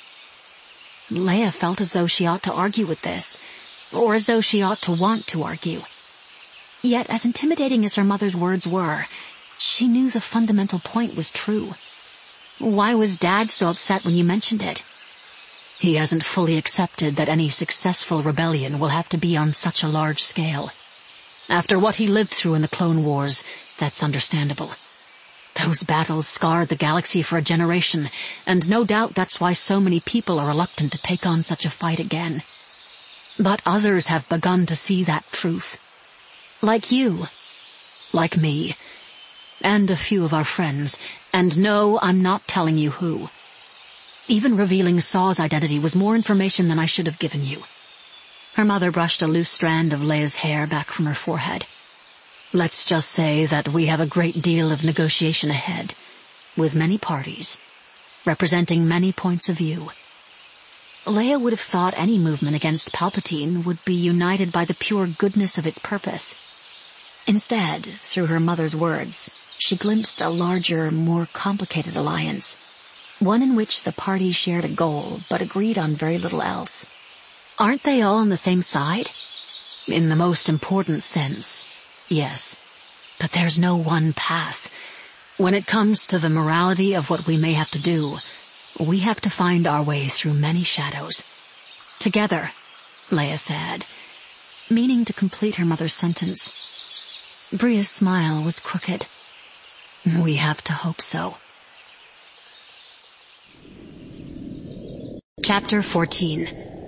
Leia felt as though she ought to argue with this, or as though she ought to want to argue. Yet, as intimidating as her mother's words were, she knew the fundamental point was true. Why was Dad so upset when you mentioned it? He hasn't fully accepted that any successful rebellion will have to be on such a large scale. After what he lived through in the Clone Wars, that's understandable. Those battles scarred the galaxy for a generation, and no doubt that's why so many people are reluctant to take on such a fight again. But others have begun to see that truth. Like you. Like me. And a few of our friends. And no, I'm not telling you who. Even revealing Saw's identity was more information than I should have given you. Her mother brushed a loose strand of Leia's hair back from her forehead. Let's just say that we have a great deal of negotiation ahead, with many parties, representing many points of view. Leia would have thought any movement against Palpatine would be united by the pure goodness of its purpose. Instead, through her mother's words, she glimpsed a larger, more complicated alliance, one in which the parties shared a goal but agreed on very little else. Aren't they all on the same side? In the most important sense, yes. But there's no one path. When it comes to the morality of what we may have to do, we have to find our way through many shadows. Together, Leia said, meaning to complete her mother's sentence. Bria's smile was crooked. We have to hope so. Chapter fourteen.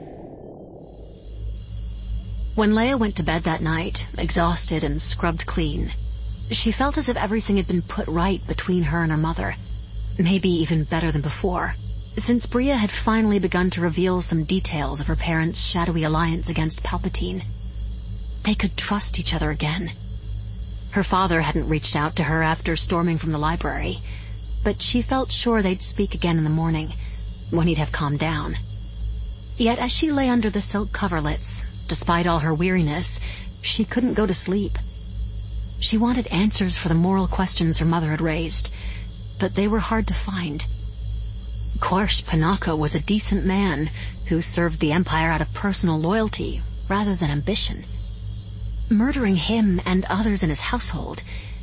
When Leia went to bed that night, exhausted and scrubbed clean, she felt as if everything had been put right between her and her mother. Maybe even better than before, since Bria had finally begun to reveal some details of her parents' shadowy alliance against Palpatine. They could trust each other again. Her father hadn't reached out to her after storming from the library, but she felt sure they'd speak again in the morning, when he'd have calmed down. Yet as she lay under the silk coverlets, despite all her weariness, she couldn't go to sleep. She wanted answers for the moral questions her mother had raised, but they were hard to find. Quarsh Panaka was a decent man who served the Empire out of personal loyalty rather than ambition. Murdering him and others in his household,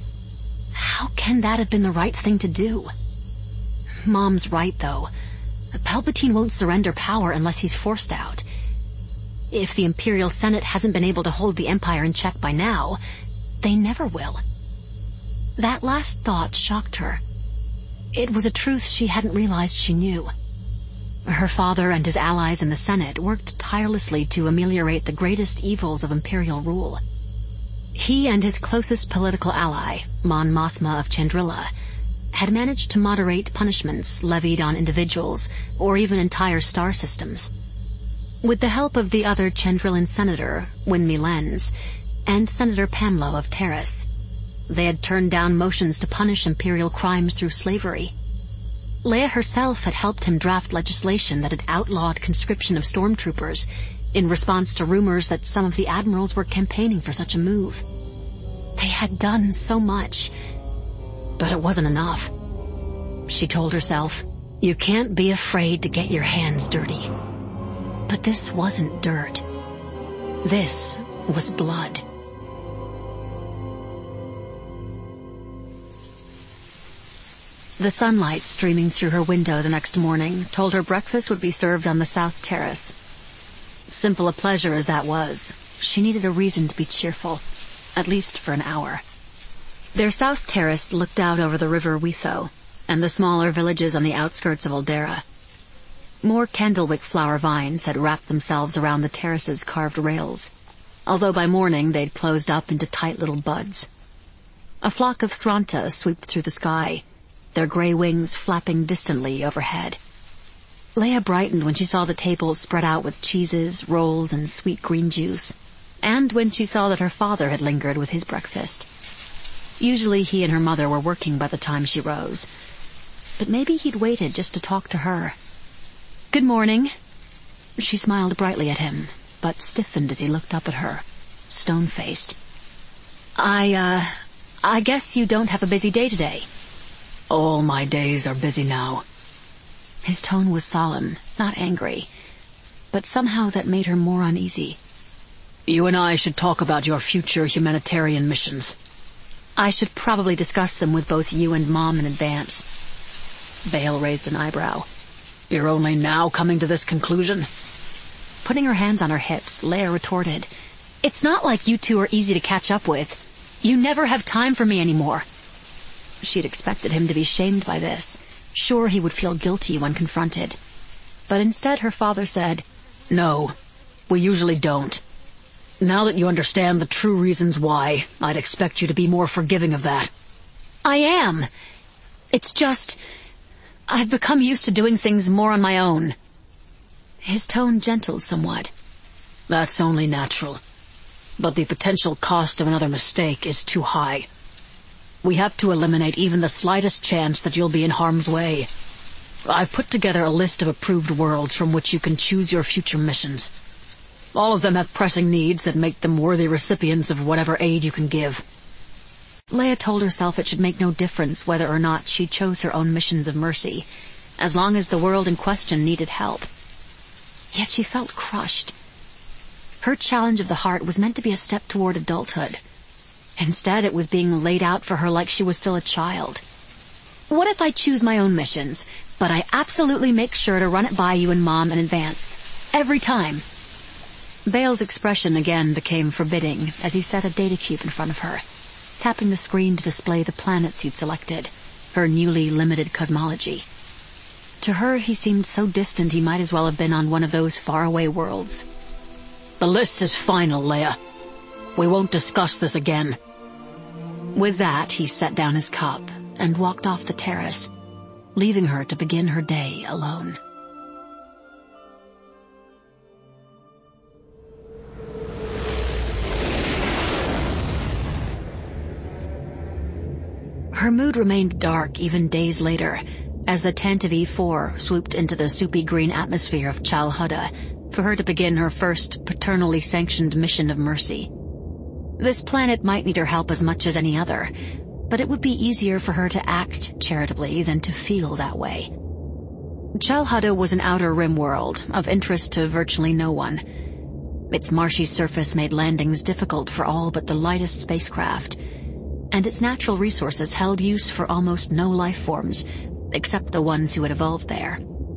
how can that have been the right thing to do? Mom's right, though. Palpatine won't surrender power unless he's forced out. If the Imperial Senate hasn't been able to hold the Empire in check by now, they never will. That last thought shocked her. It was a truth she hadn't realized she knew. Her father and his allies in the Senate worked tirelessly to ameliorate the greatest evils of Imperial rule. He and his closest political ally, Mon Mothma of Chandrila, had managed to moderate punishments levied on individuals or even entire star systems. With the help of the other Chandrilan senator, Winmi Lenz, and Senator Pamlo of Terrace, they had turned down motions to punish Imperial crimes through slavery. Leia herself had helped him draft legislation that had outlawed conscription of stormtroopers in response to rumors that some of the admirals were campaigning for such a move. They had done so much, but it wasn't enough. She told herself, you can't be afraid to get your hands dirty. But this wasn't dirt. This was blood. The sunlight streaming through her window the next morning told her breakfast would be served on the south terrace. Simple a pleasure as that was, she needed a reason to be cheerful, at least for an hour. Their south terrace looked out over the river Witho and the smaller villages on the outskirts of Aldera. More candlewick flower vines had wrapped themselves around the terrace's carved rails, although by morning they'd closed up into tight little buds. A flock of Thranta swooped through the sky, their gray wings flapping distantly overhead. Leia brightened when she saw the table spread out with cheeses, rolls, and sweet green juice, and when she saw that her father had lingered with his breakfast. Usually he and her mother were working by the time she rose, but maybe he'd waited just to talk to her. Good morning. She smiled brightly at him, but stiffened as he looked up at her, stone-faced. I, uh, I guess you don't have a busy day today. All my days are busy now. His tone was solemn, not angry, but somehow that made her more uneasy. You and I should talk about your future humanitarian missions. I should probably discuss them with both you and Mom in advance. Vale raised an eyebrow. You're only now coming to this conclusion? Putting her hands on her hips, Leia retorted, It's not like you two are easy to catch up with. You never have time for me anymore. She'd expected him to be shamed by this, sure he would feel guilty when confronted. But instead her father said, No, we usually don't. Now that you understand the true reasons why, I'd expect you to be more forgiving of that. I am. It's just, I've become used to doing things more on my own. His tone gentled somewhat. That's only natural. But the potential cost of another mistake is too high. We have to eliminate even the slightest chance that you'll be in harm's way. I've put together a list of approved worlds from which you can choose your future missions. All of them have pressing needs that make them worthy recipients of whatever aid you can give. Leia told herself it should make no difference whether or not she chose her own missions of mercy, as long as the world in question needed help. Yet she felt crushed. Her challenge of the heart was meant to be a step toward adulthood. Instead, it was being laid out for her like she was still a child. What if I choose my own missions, but I absolutely make sure to run it by you and Mom in advance? Every time. Vale's expression again became forbidding as he set a data cube in front of her, tapping the screen to display the planets he'd selected, her newly limited cosmology. To her, he seemed so distant he might as well have been on one of those faraway worlds. The list is final, Leia. We won't discuss this again. With that, he set down his cup and walked off the terrace, leaving her to begin her day alone. Her mood remained dark even days later, as the Tantive four swooped into the soupy green atmosphere of Chal Hutta for her to begin her first paternally sanctioned mission of mercy. This planet might need her help as much as any other, but it would be easier for her to act charitably than to feel that way. Chal Hutta was an outer rim world, of interest to virtually no one. Its marshy surface made landings difficult for all but the lightest spacecraft, and its natural resources held use for almost no life forms, except the ones who had evolved there.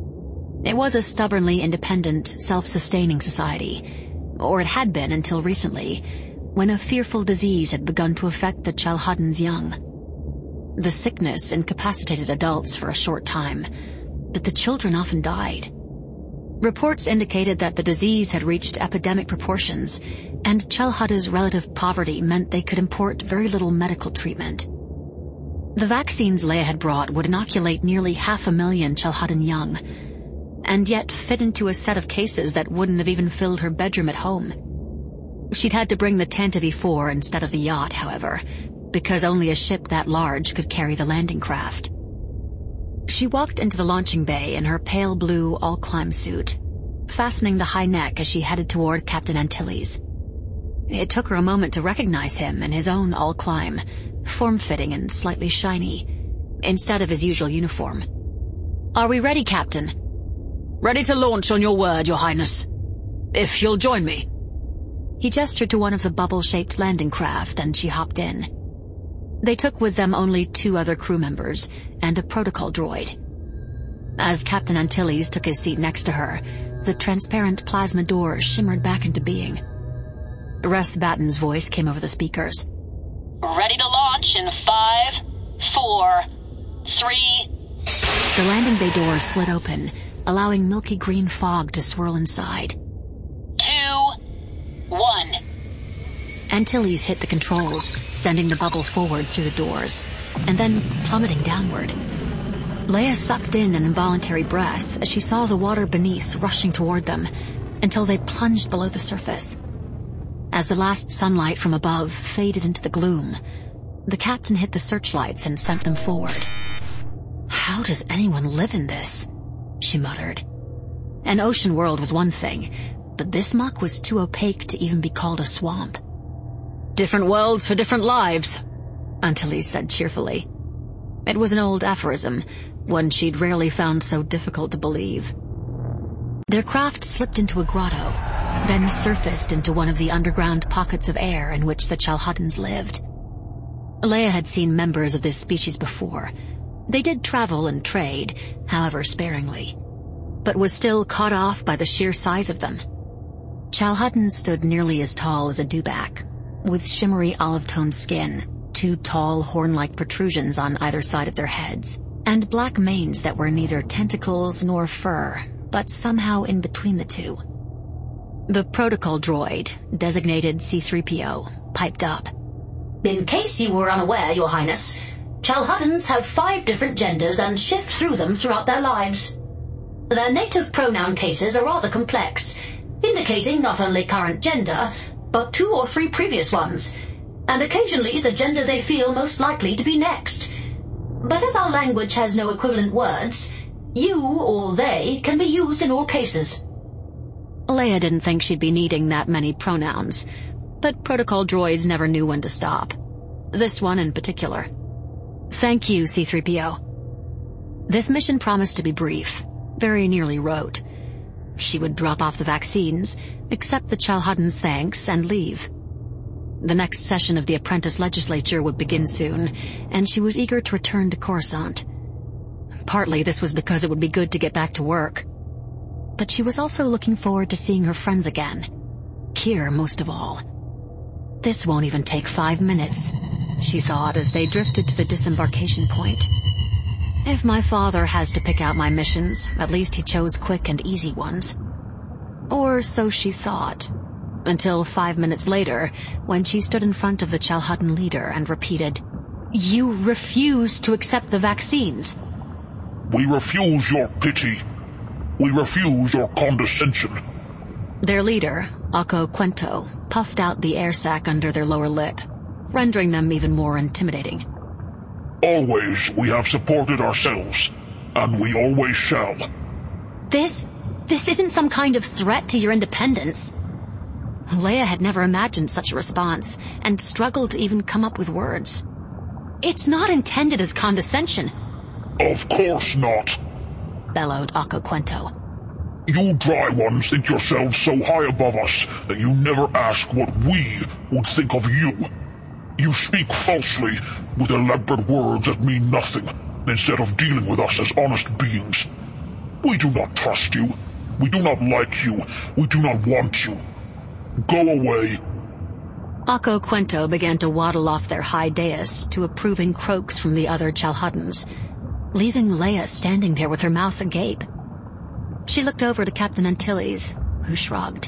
It was a stubbornly independent, self-sustaining society, or it had been until recently, when a fearful disease had begun to affect the Chal Huttans young. The sickness incapacitated adults for a short time, but the children often died. Reports indicated that the disease had reached epidemic proportions, and Chal Hutta's relative poverty meant they could import very little medical treatment. The vaccines Leia had brought would inoculate nearly half a million Chal Huttan young, and yet fit into a set of cases that wouldn't have even filled her bedroom at home. She'd had to bring the Tantive four instead of the yacht, however, because only a ship that large could carry the landing craft. She walked into the launching bay in her pale blue all-climb suit, fastening the high neck as she headed toward Captain Antilles. It took her a moment to recognize him in his own all-climb, form-fitting and slightly shiny, instead of his usual uniform. "Are we ready, Captain?" "Ready to launch on your word, Your Highness. If you'll join me." He gestured to one of the bubble-shaped landing craft, and she hopped in. They took with them only two other crew members and a protocol droid. As Captain Antilles took his seat next to her, the transparent plasma door shimmered back into being. Russ Batten's voice came over the speakers. "Ready to launch in five, four, three..." The landing bay door slid open, allowing milky green fog to swirl inside. Two, one. Antilles hit the controls, sending the bubble forward through the doors, and then plummeting downward. Leia sucked in an involuntary breath as she saw the water beneath rushing toward them, until they plunged below the surface. As the last sunlight from above faded into the gloom, the captain hit the searchlights and sent them forward. "How does anyone live in this?" she muttered. An ocean world was one thing, but this muck was too opaque to even be called a swamp. "Different worlds for different lives," Antilles said cheerfully. It was an old aphorism, one she'd rarely found so difficult to believe. Their craft slipped into a grotto, then surfaced into one of the underground pockets of air in which the Chal Huttans lived. Leia had seen members of this species before. They did travel and trade, however sparingly, but was still caught off by the sheer size of them. Chal Huttans stood nearly as tall as a dewback, with shimmery olive-toned skin, two tall horn-like protrusions on either side of their heads, and black manes that were neither tentacles nor fur, but somehow in between the two. The protocol droid, designated C three P O, piped up. "In case you were unaware, Your Highness, Chal Huttans have five different genders and shift through them throughout their lives. Their native pronoun cases are rather complex, indicating not only current gender, but two or three previous ones, and occasionally the gender they feel most likely to be next. But as our language has no equivalent words, you or they can be used in all cases." Leia didn't think she'd be needing that many pronouns, but protocol droids never knew when to stop. This one in particular. "Thank you, C three P O. This mission promised to be brief, very nearly rote. She would drop off the vaccines, accept the Chal Huttans' thanks, and leave. The next session of the Apprentice Legislature would begin soon, and she was eager to return to Coruscant. Partly this was because it would be good to get back to work. But she was also looking forward to seeing her friends again. Kier most of all. This won't even take five minutes, she thought as they drifted to the disembarkation point. If my father has to pick out my missions, at least he chose quick and easy ones. Or so she thought, until five minutes later, when she stood in front of the Chalhuttan leader and repeated, "You refuse to accept the vaccines." "We refuse your pity. We refuse your condescension." Their leader, Akko Quento, puffed out the air sac under their lower lip, rendering them even more intimidating. "Always we have supported ourselves, and we always shall." This, this isn't some kind of threat to your independence. Leia had never imagined such a response, and struggled to even come up with words. It's not intended as condescension. "Of course not," bellowed Akko Quento. "You dry ones think yourselves so high above us that you never ask what we would think of you. You speak falsely, with elaborate words that mean nothing, instead of dealing with us as honest beings. We do not trust you. We do not like you. We do not want you. Go away." Akko Quento began to waddle off their high dais to approving croaks from the other Chalhuttans, leaving Leia standing there with her mouth agape. She looked over to Captain Antilles, who shrugged.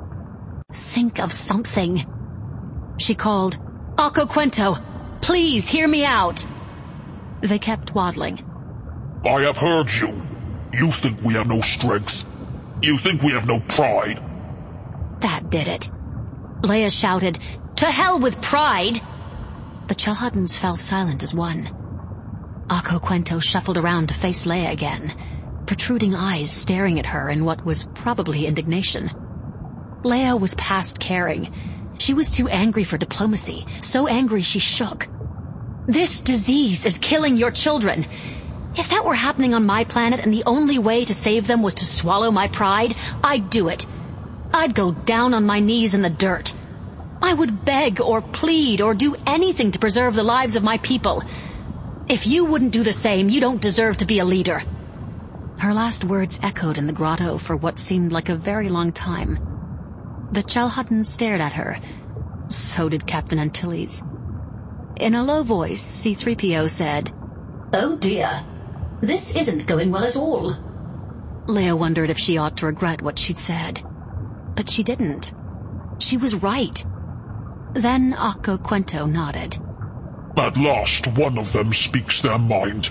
"Think of something," she called. "Akko Quento, please hear me out." They kept waddling. "I have heard you. You think we have no strength. You think we have no pride." That did it. Leia shouted, "To hell with pride!" The Chalhuttans fell silent as one. Akko Quento shuffled around to face Leia again, protruding eyes staring at her in what was probably indignation. Leia was past caring. She was too angry for diplomacy, so angry she shook. "This disease is killing your children. If that were happening on my planet and the only way to save them was to swallow my pride, I'd do it. I'd go down on my knees in the dirt. I would beg or plead or do anything to preserve the lives of my people. If you wouldn't do the same, you don't deserve to be a leader." Her last words echoed in the grotto for what seemed like a very long time. The Chalhuttan stared at her. So did Captain Antilles. In a low voice, C three P O said, "Oh dear, this isn't going well at all." Leia wondered if she ought to regret what she'd said. But she didn't. She was right. Then Akko Quento nodded. "At last one of them speaks their mind."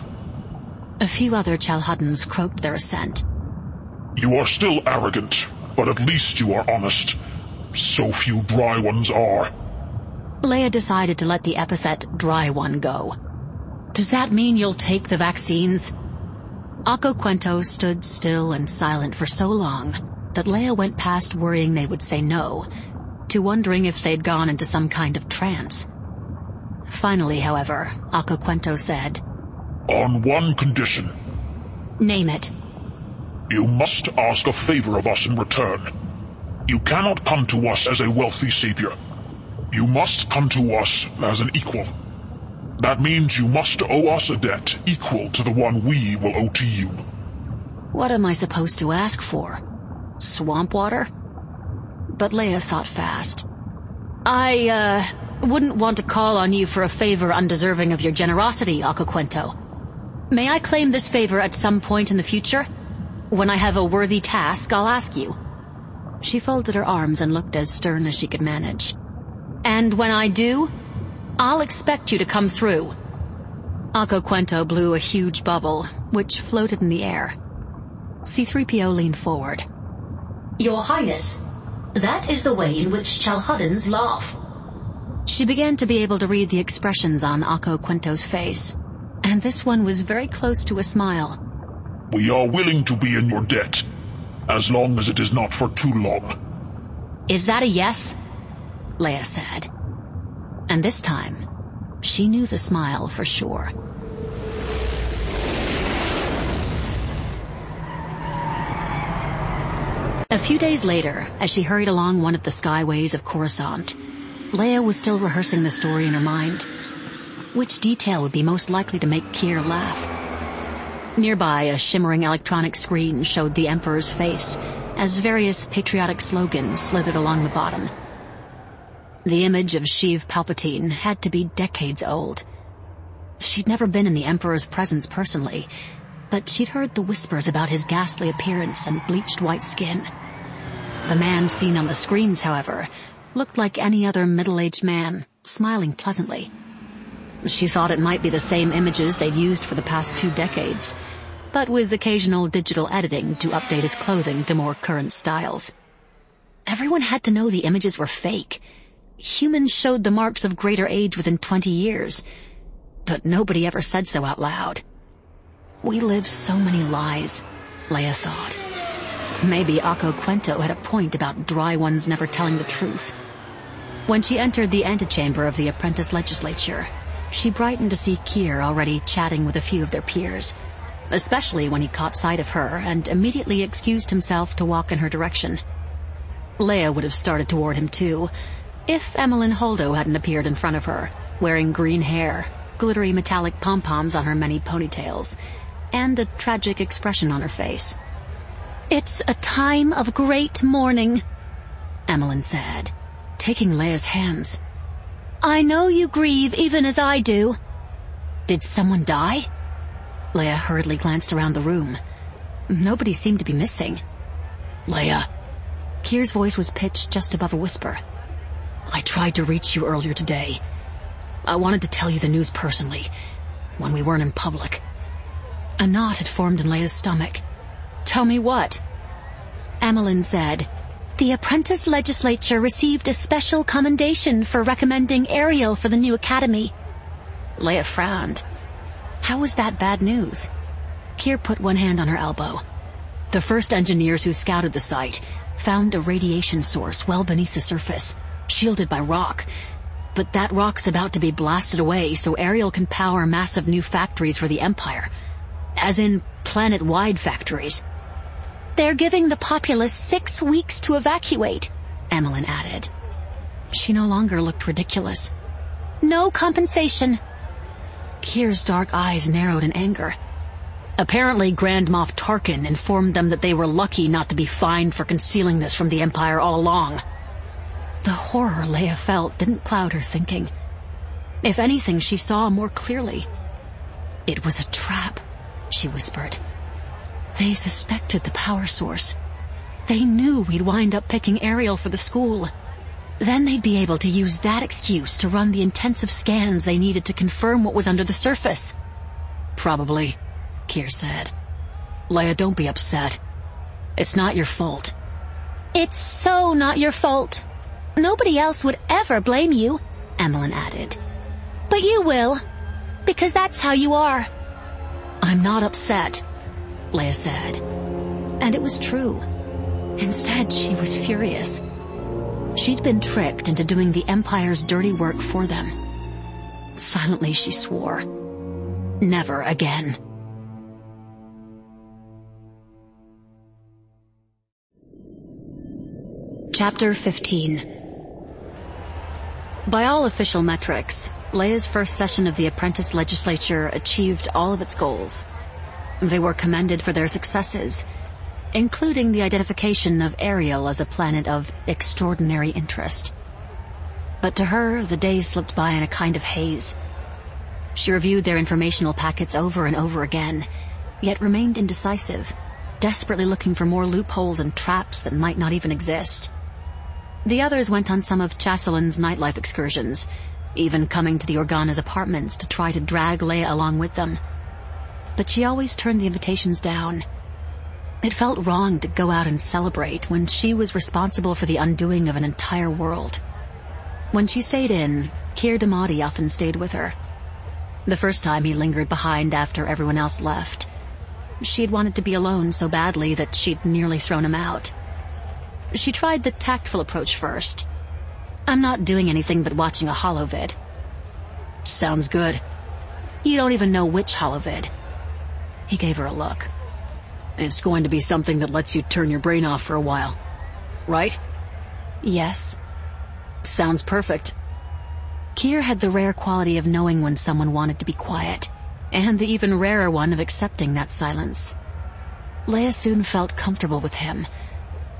A few other Chalhuttans croaked their assent. "You are still arrogant, but at least you are honest. So few dry ones are." Leia decided to let the epithet dry one go. "Does that mean you'll take the vaccines?" Akko Quento stood still and silent for so long that Leia went past worrying they would say no, to wondering if they'd gone into some kind of trance. Finally, however, Akko Quento said, "On one condition." "Name it." "You must ask a favor of us in return. You cannot come to us as a wealthy savior. You must come to us as an equal. That means you must owe us a debt equal to the one we will owe to you." What am I supposed to ask for? Swamp water? But Leia thought fast. I, uh, wouldn't want to call on you for a favor undeserving of your generosity, Akko Quento. May I claim this favor at some point in the future? When I have a worthy task, I'll ask you. She folded her arms and looked as stern as she could manage. And when I do, I'll expect you to come through. Akko Quento blew a huge bubble, which floated in the air. C three P O leaned forward. Your Highness, that is the way in which Chalhuttans laugh. She began to be able to read the expressions on Akko Quento's face, and this one was very close to a smile. "We are willing to be in your debt, as long as it is not for too long." Is that a yes? Leia said. And this time, she knew the smile for sure. A few days later, as she hurried along one of the skyways of Coruscant, Leia was still rehearsing the story in her mind. Which detail would be most likely to make Kier laugh? Nearby, a shimmering electronic screen showed the Emperor's face as various patriotic slogans slithered along the bottom. The image of Sheev Palpatine had to be decades old. She'd never been in the Emperor's presence personally, but she'd heard the whispers about his ghastly appearance and bleached white skin. The man seen on the screens, however, looked like any other middle-aged man, smiling pleasantly. She thought it might be the same images they'd used for the past two decades, but with occasional digital editing to update his clothing to more current styles. Everyone had to know the images were fake. Humans showed the marks of greater age within twenty years, but nobody ever said so out loud. We live so many lies, Leia thought. Maybe Akko Quento had a point about dry ones never telling the truth. When she entered the antechamber of the apprentice legislature, she brightened to see Kier already chatting with a few of their peers, especially when he caught sight of her and immediately excused himself to walk in her direction. Leia would have started toward him too, if Emmeline Holdo hadn't appeared in front of her, wearing green hair, glittery metallic pom-poms on her many ponytails, and a tragic expression on her face. "It's a time of great mourning," Emmeline said, taking Leia's hands. "I know you grieve even as I do." Did someone die? Leia hurriedly glanced around the room. Nobody seemed to be missing. Leia. Kier's voice was pitched just above a whisper. I tried to reach you earlier today. I wanted to tell you the news personally, when we weren't in public. A knot had formed in Leia's stomach. Tell me what? Emmeline said, "The apprentice legislature received a special commendation for recommending Ariel for the new academy." Leia frowned. How was that bad news? Kier put one hand on her elbow. The first engineers who scouted the site found a radiation source well beneath the surface, shielded by rock. But that rock's about to be blasted away so Ariel can power massive new factories for the Empire. As in, planet-wide factories. "They're giving the populace six weeks to evacuate," Emmeline added. She no longer looked ridiculous. "No compensation." Kier's dark eyes narrowed in anger. Apparently Grand Moff Tarkin informed them that they were lucky not to be fined for concealing this from the Empire all along. The horror Leia felt didn't cloud her thinking. If anything, she saw more clearly. It was a trap, she whispered. They suspected the power source. They knew we'd wind up picking Ariel for the school. Then they'd be able to use that excuse to run the intensive scans they needed to confirm what was under the surface. Probably, Kier said. Leia, don't be upset. It's not your fault. "It's so not your fault. Nobody else would ever blame you," Emmeline added. "But you will, because that's how you are." I'm not upset, Leia said. And it was true. Instead, she was furious. She'd been tricked into doing the Empire's dirty work for them. Silently, she swore. Never again. Chapter fifteen. By all official metrics, Leia's first session of the Apprentice Legislature achieved all of its goals. They were commended for their successes, including the identification of Ariel as a planet of extraordinary interest. But to her, the days slipped by in a kind of haze. She reviewed their informational packets over and over again, yet remained indecisive, desperately looking for more loopholes and traps that might not even exist. The others went on some of Chasselin's nightlife excursions, even coming to the Organa's apartments to try to drag Leia along with them. But she always turned the invitations down. It felt wrong to go out and celebrate when she was responsible for the undoing of an entire world. When she stayed in, Kier Damati often stayed with her. The first time he lingered behind after everyone else left. She'd wanted to be alone so badly that she'd nearly thrown him out. She tried the tactful approach first. I'm not doing anything but watching a holovid. Sounds good. You don't even know which holovid. He gave her a look. It's going to be something that lets you turn your brain off for a while, right? Yes. Sounds perfect. Kier had the rare quality of knowing when someone wanted to be quiet, and the even rarer one of accepting that silence. Leia soon felt comfortable with him,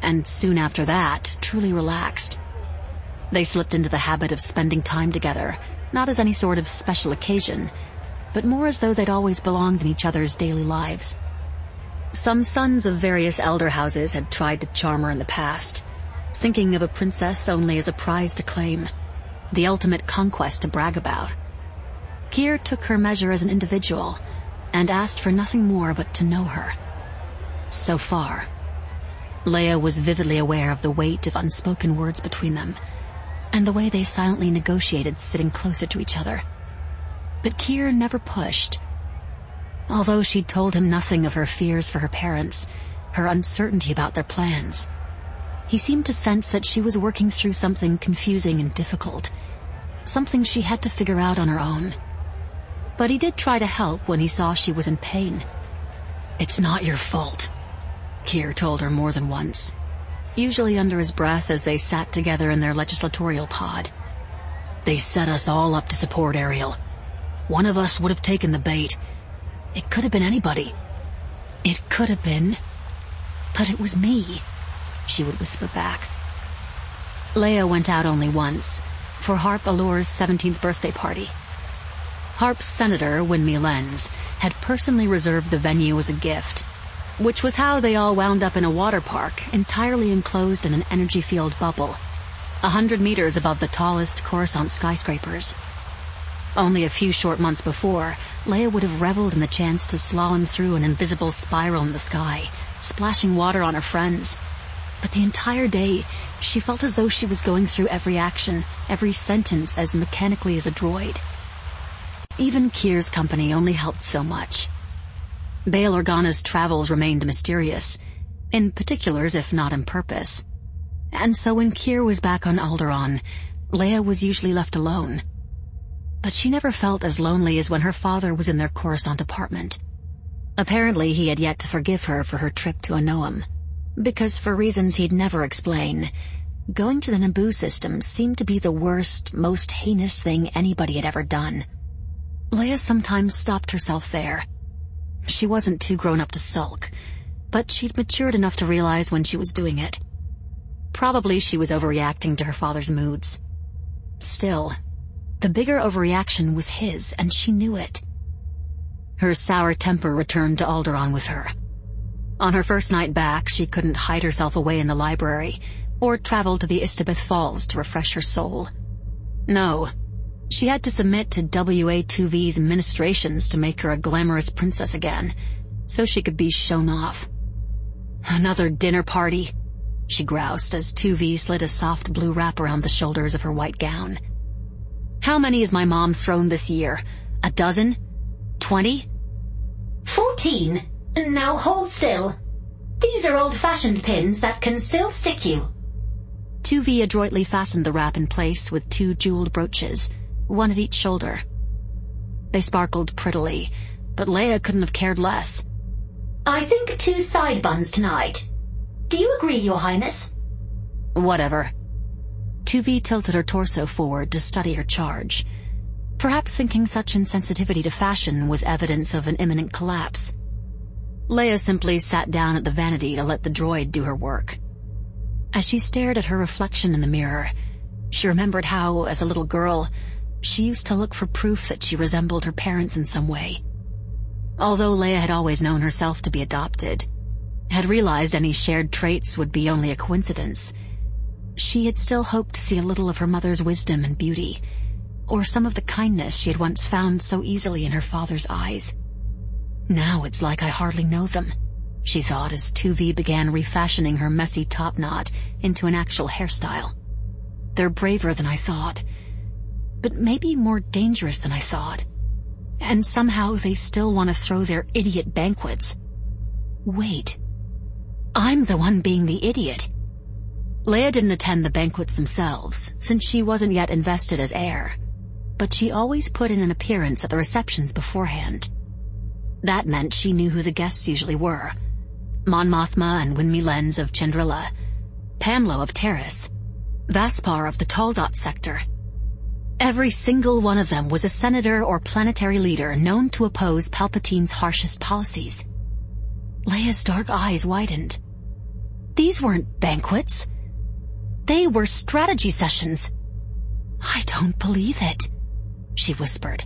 and soon after that, truly relaxed. They slipped into the habit of spending time together, not as any sort of special occasion, but more as though they'd always belonged in each other's daily lives. Some sons of various elder houses had tried to charm her in the past, thinking of a princess only as a prize to claim, the ultimate conquest to brag about. Keir took her measure as an individual, and asked for nothing more but to know her. So far, Leia was vividly aware of the weight of unspoken words between them, and the way they silently negotiated sitting closer to each other. But Keir never pushed. Although she'd told him nothing of her fears for her parents, her uncertainty about their plans, he seemed to sense that she was working through something confusing and difficult, something she had to figure out on her own. But he did try to help when he saw she was in pain. "It's not your fault," Keir told her more than once, usually under his breath as they sat together in their legislatorial pod. "They set us all up to support Ariel. One of us would have taken the bait. It could have been anybody." "It could have been, but it was me," she would whisper back. Leia went out only once, for Harp Allur's seventeenth birthday party. Harp's senator, Winmy Lenz, had personally reserved the venue as a gift, which was how they all wound up in a water park entirely enclosed in an energy field bubble, a hundred meters above the tallest Coruscant skyscrapers. Only a few short months before, Leia would have reveled in the chance to slalom through an invisible spiral in the sky, splashing water on her friends. But the entire day, she felt as though she was going through every action, every sentence as mechanically as a droid. Even Keir's company only helped so much. Bail Organa's travels remained mysterious, in particulars if not in purpose. And so when Keir was back on Alderaan, Leia was usually left alone. But she never felt as lonely as when her father was in their Coruscant apartment. Apparently he had yet to forgive her for her trip to Anoam, because for reasons he'd never explain, going to the Naboo system seemed to be the worst, most heinous thing anybody had ever done. Leia sometimes stopped herself there. She wasn't too grown up to sulk, but she'd matured enough to realize when she was doing it. Probably she was overreacting to her father's moods. Still, the bigger overreaction was his, and she knew it. Her sour temper returned to Alderaan with her. On her first night back, she couldn't hide herself away in the library, or travel to the Istabeth Falls to refresh her soul. No, she had to submit to W A two V's ministrations to make her a glamorous princess again, so she could be shown off. "Another dinner party," she groused as two V slid a soft blue wrap around the shoulders of her white gown. "How many has my mom thrown this year? A dozen? Twenty?" Fourteen. Now hold still. These are old-fashioned pins that can still stick you. two V adroitly fastened the wrap in place with two jeweled brooches, one at each shoulder. They sparkled prettily, but Leia couldn't have cared less. "I think two side buns tonight. Do you agree, Your Highness?" "Whatever." two V tilted her torso forward to study her charge, perhaps thinking such insensitivity to fashion was evidence of an imminent collapse. Leia simply sat down at the vanity to let the droid do her work. As she stared at her reflection in the mirror, she remembered how, as a little girl, she used to look for proof that she resembled her parents in some way. Although Leia had always known herself to be adopted, had realized any shared traits would be only a coincidence, she had still hoped to see a little of her mother's wisdom and beauty, or some of the kindness she had once found so easily in her father's eyes. "Now it's like I hardly know them," she thought as two V began refashioning her messy top knot into an actual hairstyle. "They're braver than I thought, but maybe more dangerous than I thought. And somehow they still want to throw their idiot banquets. Wait, I'm the one being the idiot." Leia didn't attend the banquets themselves, since she wasn't yet invested as heir, but she always put in an appearance at the receptions beforehand. That meant she knew who the guests usually were: Mon Mothma and Winmy Lenz of Chandrila, Pamlo of Terrace, Vaspar of the Taldot sector. Every single one of them was a senator or planetary leader known to oppose Palpatine's harshest policies. Leia's dark eyes widened. These weren't banquets. They were strategy sessions. I don't believe it, she whispered.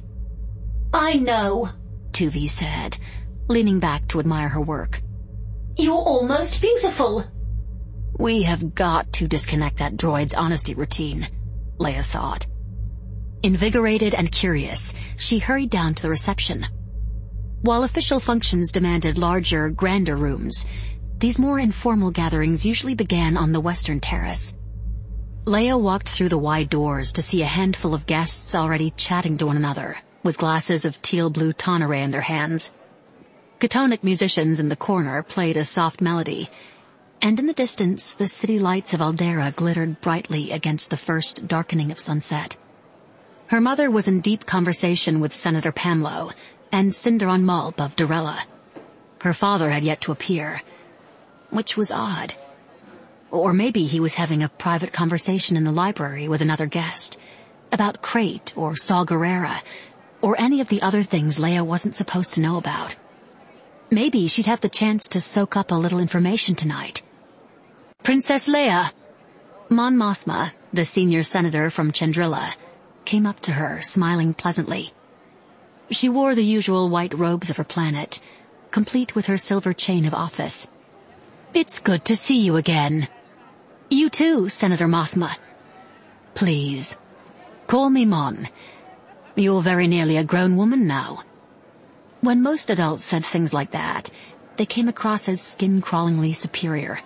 I know, Tuvi said, leaning back to admire her work. You're almost beautiful. We have got to disconnect that droid's honesty routine, Leia thought. Invigorated and curious, she hurried down to the reception. While official functions demanded larger, grander rooms, these more informal gatherings usually began on the western terrace. Leia walked through the wide doors to see a handful of guests already chatting to one another, with glasses of teal-blue Tonneray in their hands. Catonic musicians in the corner played a soft melody, and in the distance the city lights of Aldera glittered brightly against the first darkening of sunset. Her mother was in deep conversation with Senator Pamlo and Cinderon Malp of Dorella. Her father had yet to appear, which was odd. Or maybe he was having a private conversation in the library with another guest, about Crate or Saw Gerrera, or any of the other things Leia wasn't supposed to know about. Maybe she'd have the chance to soak up a little information tonight. Princess Leia! Mon Mothma, the senior senator from Chandrilla, came up to her, smiling pleasantly. She wore the usual white robes of her planet, complete with her silver chain of office. It's good to see you again. You too, Senator Mothma. Please, call me Mon. You're very nearly a grown woman now. When most adults said things like that, they came across as skin-crawlingly superior.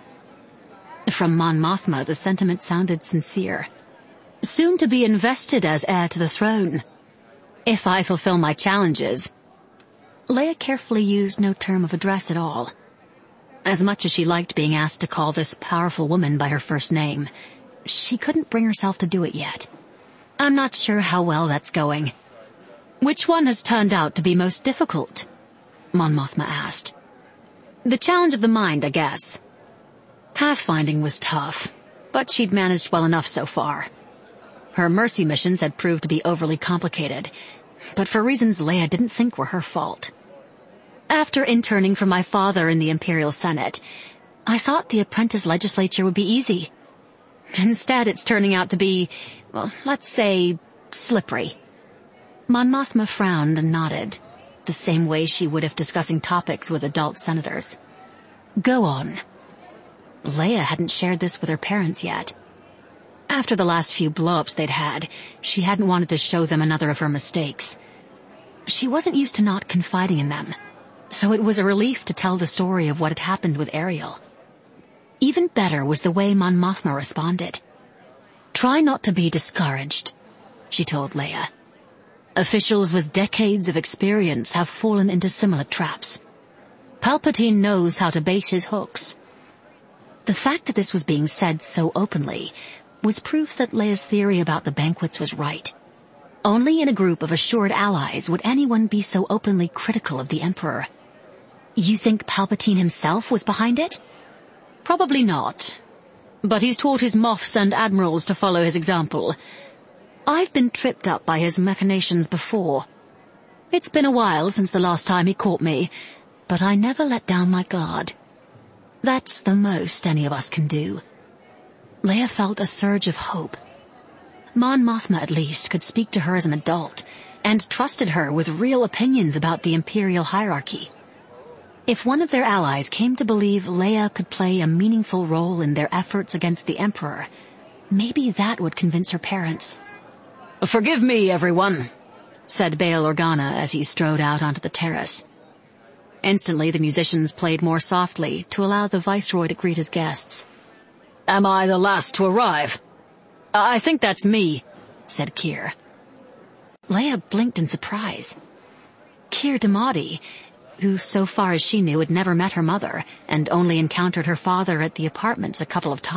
From Mon Mothma, the sentiment sounded sincere. Soon to be invested as heir to the throne. If I fulfill my challenges. Leia carefully used no term of address at all. As much as she liked being asked to call this powerful woman by her first name, she couldn't bring herself to do it yet. I'm not sure how well that's going. Which one has turned out to be most difficult? Mon Mothma asked. The challenge of the mind, I guess. Pathfinding was tough, but she'd managed well enough so far. Her mercy missions had proved to be overly complicated, but for reasons Leia didn't think were her fault. After interning for my father in the Imperial Senate, I thought the apprentice legislature would be easy. Instead, it's turning out to be, well, let's say, slippery. Mon Mothma frowned and nodded, the same way she would if discussing topics with adult senators. Go on. Leia hadn't shared this with her parents yet. After the last few blow-ups they'd had, she hadn't wanted to show them another of her mistakes. She wasn't used to not confiding in them, so it was a relief to tell the story of what had happened with Ariel. Even better was the way Mon Mothma responded. Try not to be discouraged, she told Leia. Officials with decades of experience have fallen into similar traps. Palpatine knows how to bait his hooks. The fact that this was being said so openly was proof that Leia's theory about the banquets was right. Only in a group of assured allies would anyone be so openly critical of the Emperor. You think Palpatine himself was behind it? Probably not. But he's taught his moffs and admirals to follow his example. I've been tripped up by his machinations before. It's been a while since the last time he caught me, but I never let down my guard. That's the most any of us can do. Leia felt a surge of hope. Mon Mothma, at least, could speak to her as an adult, and trusted her with real opinions about the Imperial hierarchy. If one of their allies came to believe Leia could play a meaningful role in their efforts against the Emperor, maybe that would convince her parents. Forgive me, everyone, said Bail Organa as he strode out onto the terrace. Instantly, the musicians played more softly to allow the Viceroy to greet his guests. Am I the last to arrive? I think that's me, said Kir. Leia blinked in surprise. Kir Damadi, who so far as she knew had never met her mother and only encountered her father at the apartments a couple of times,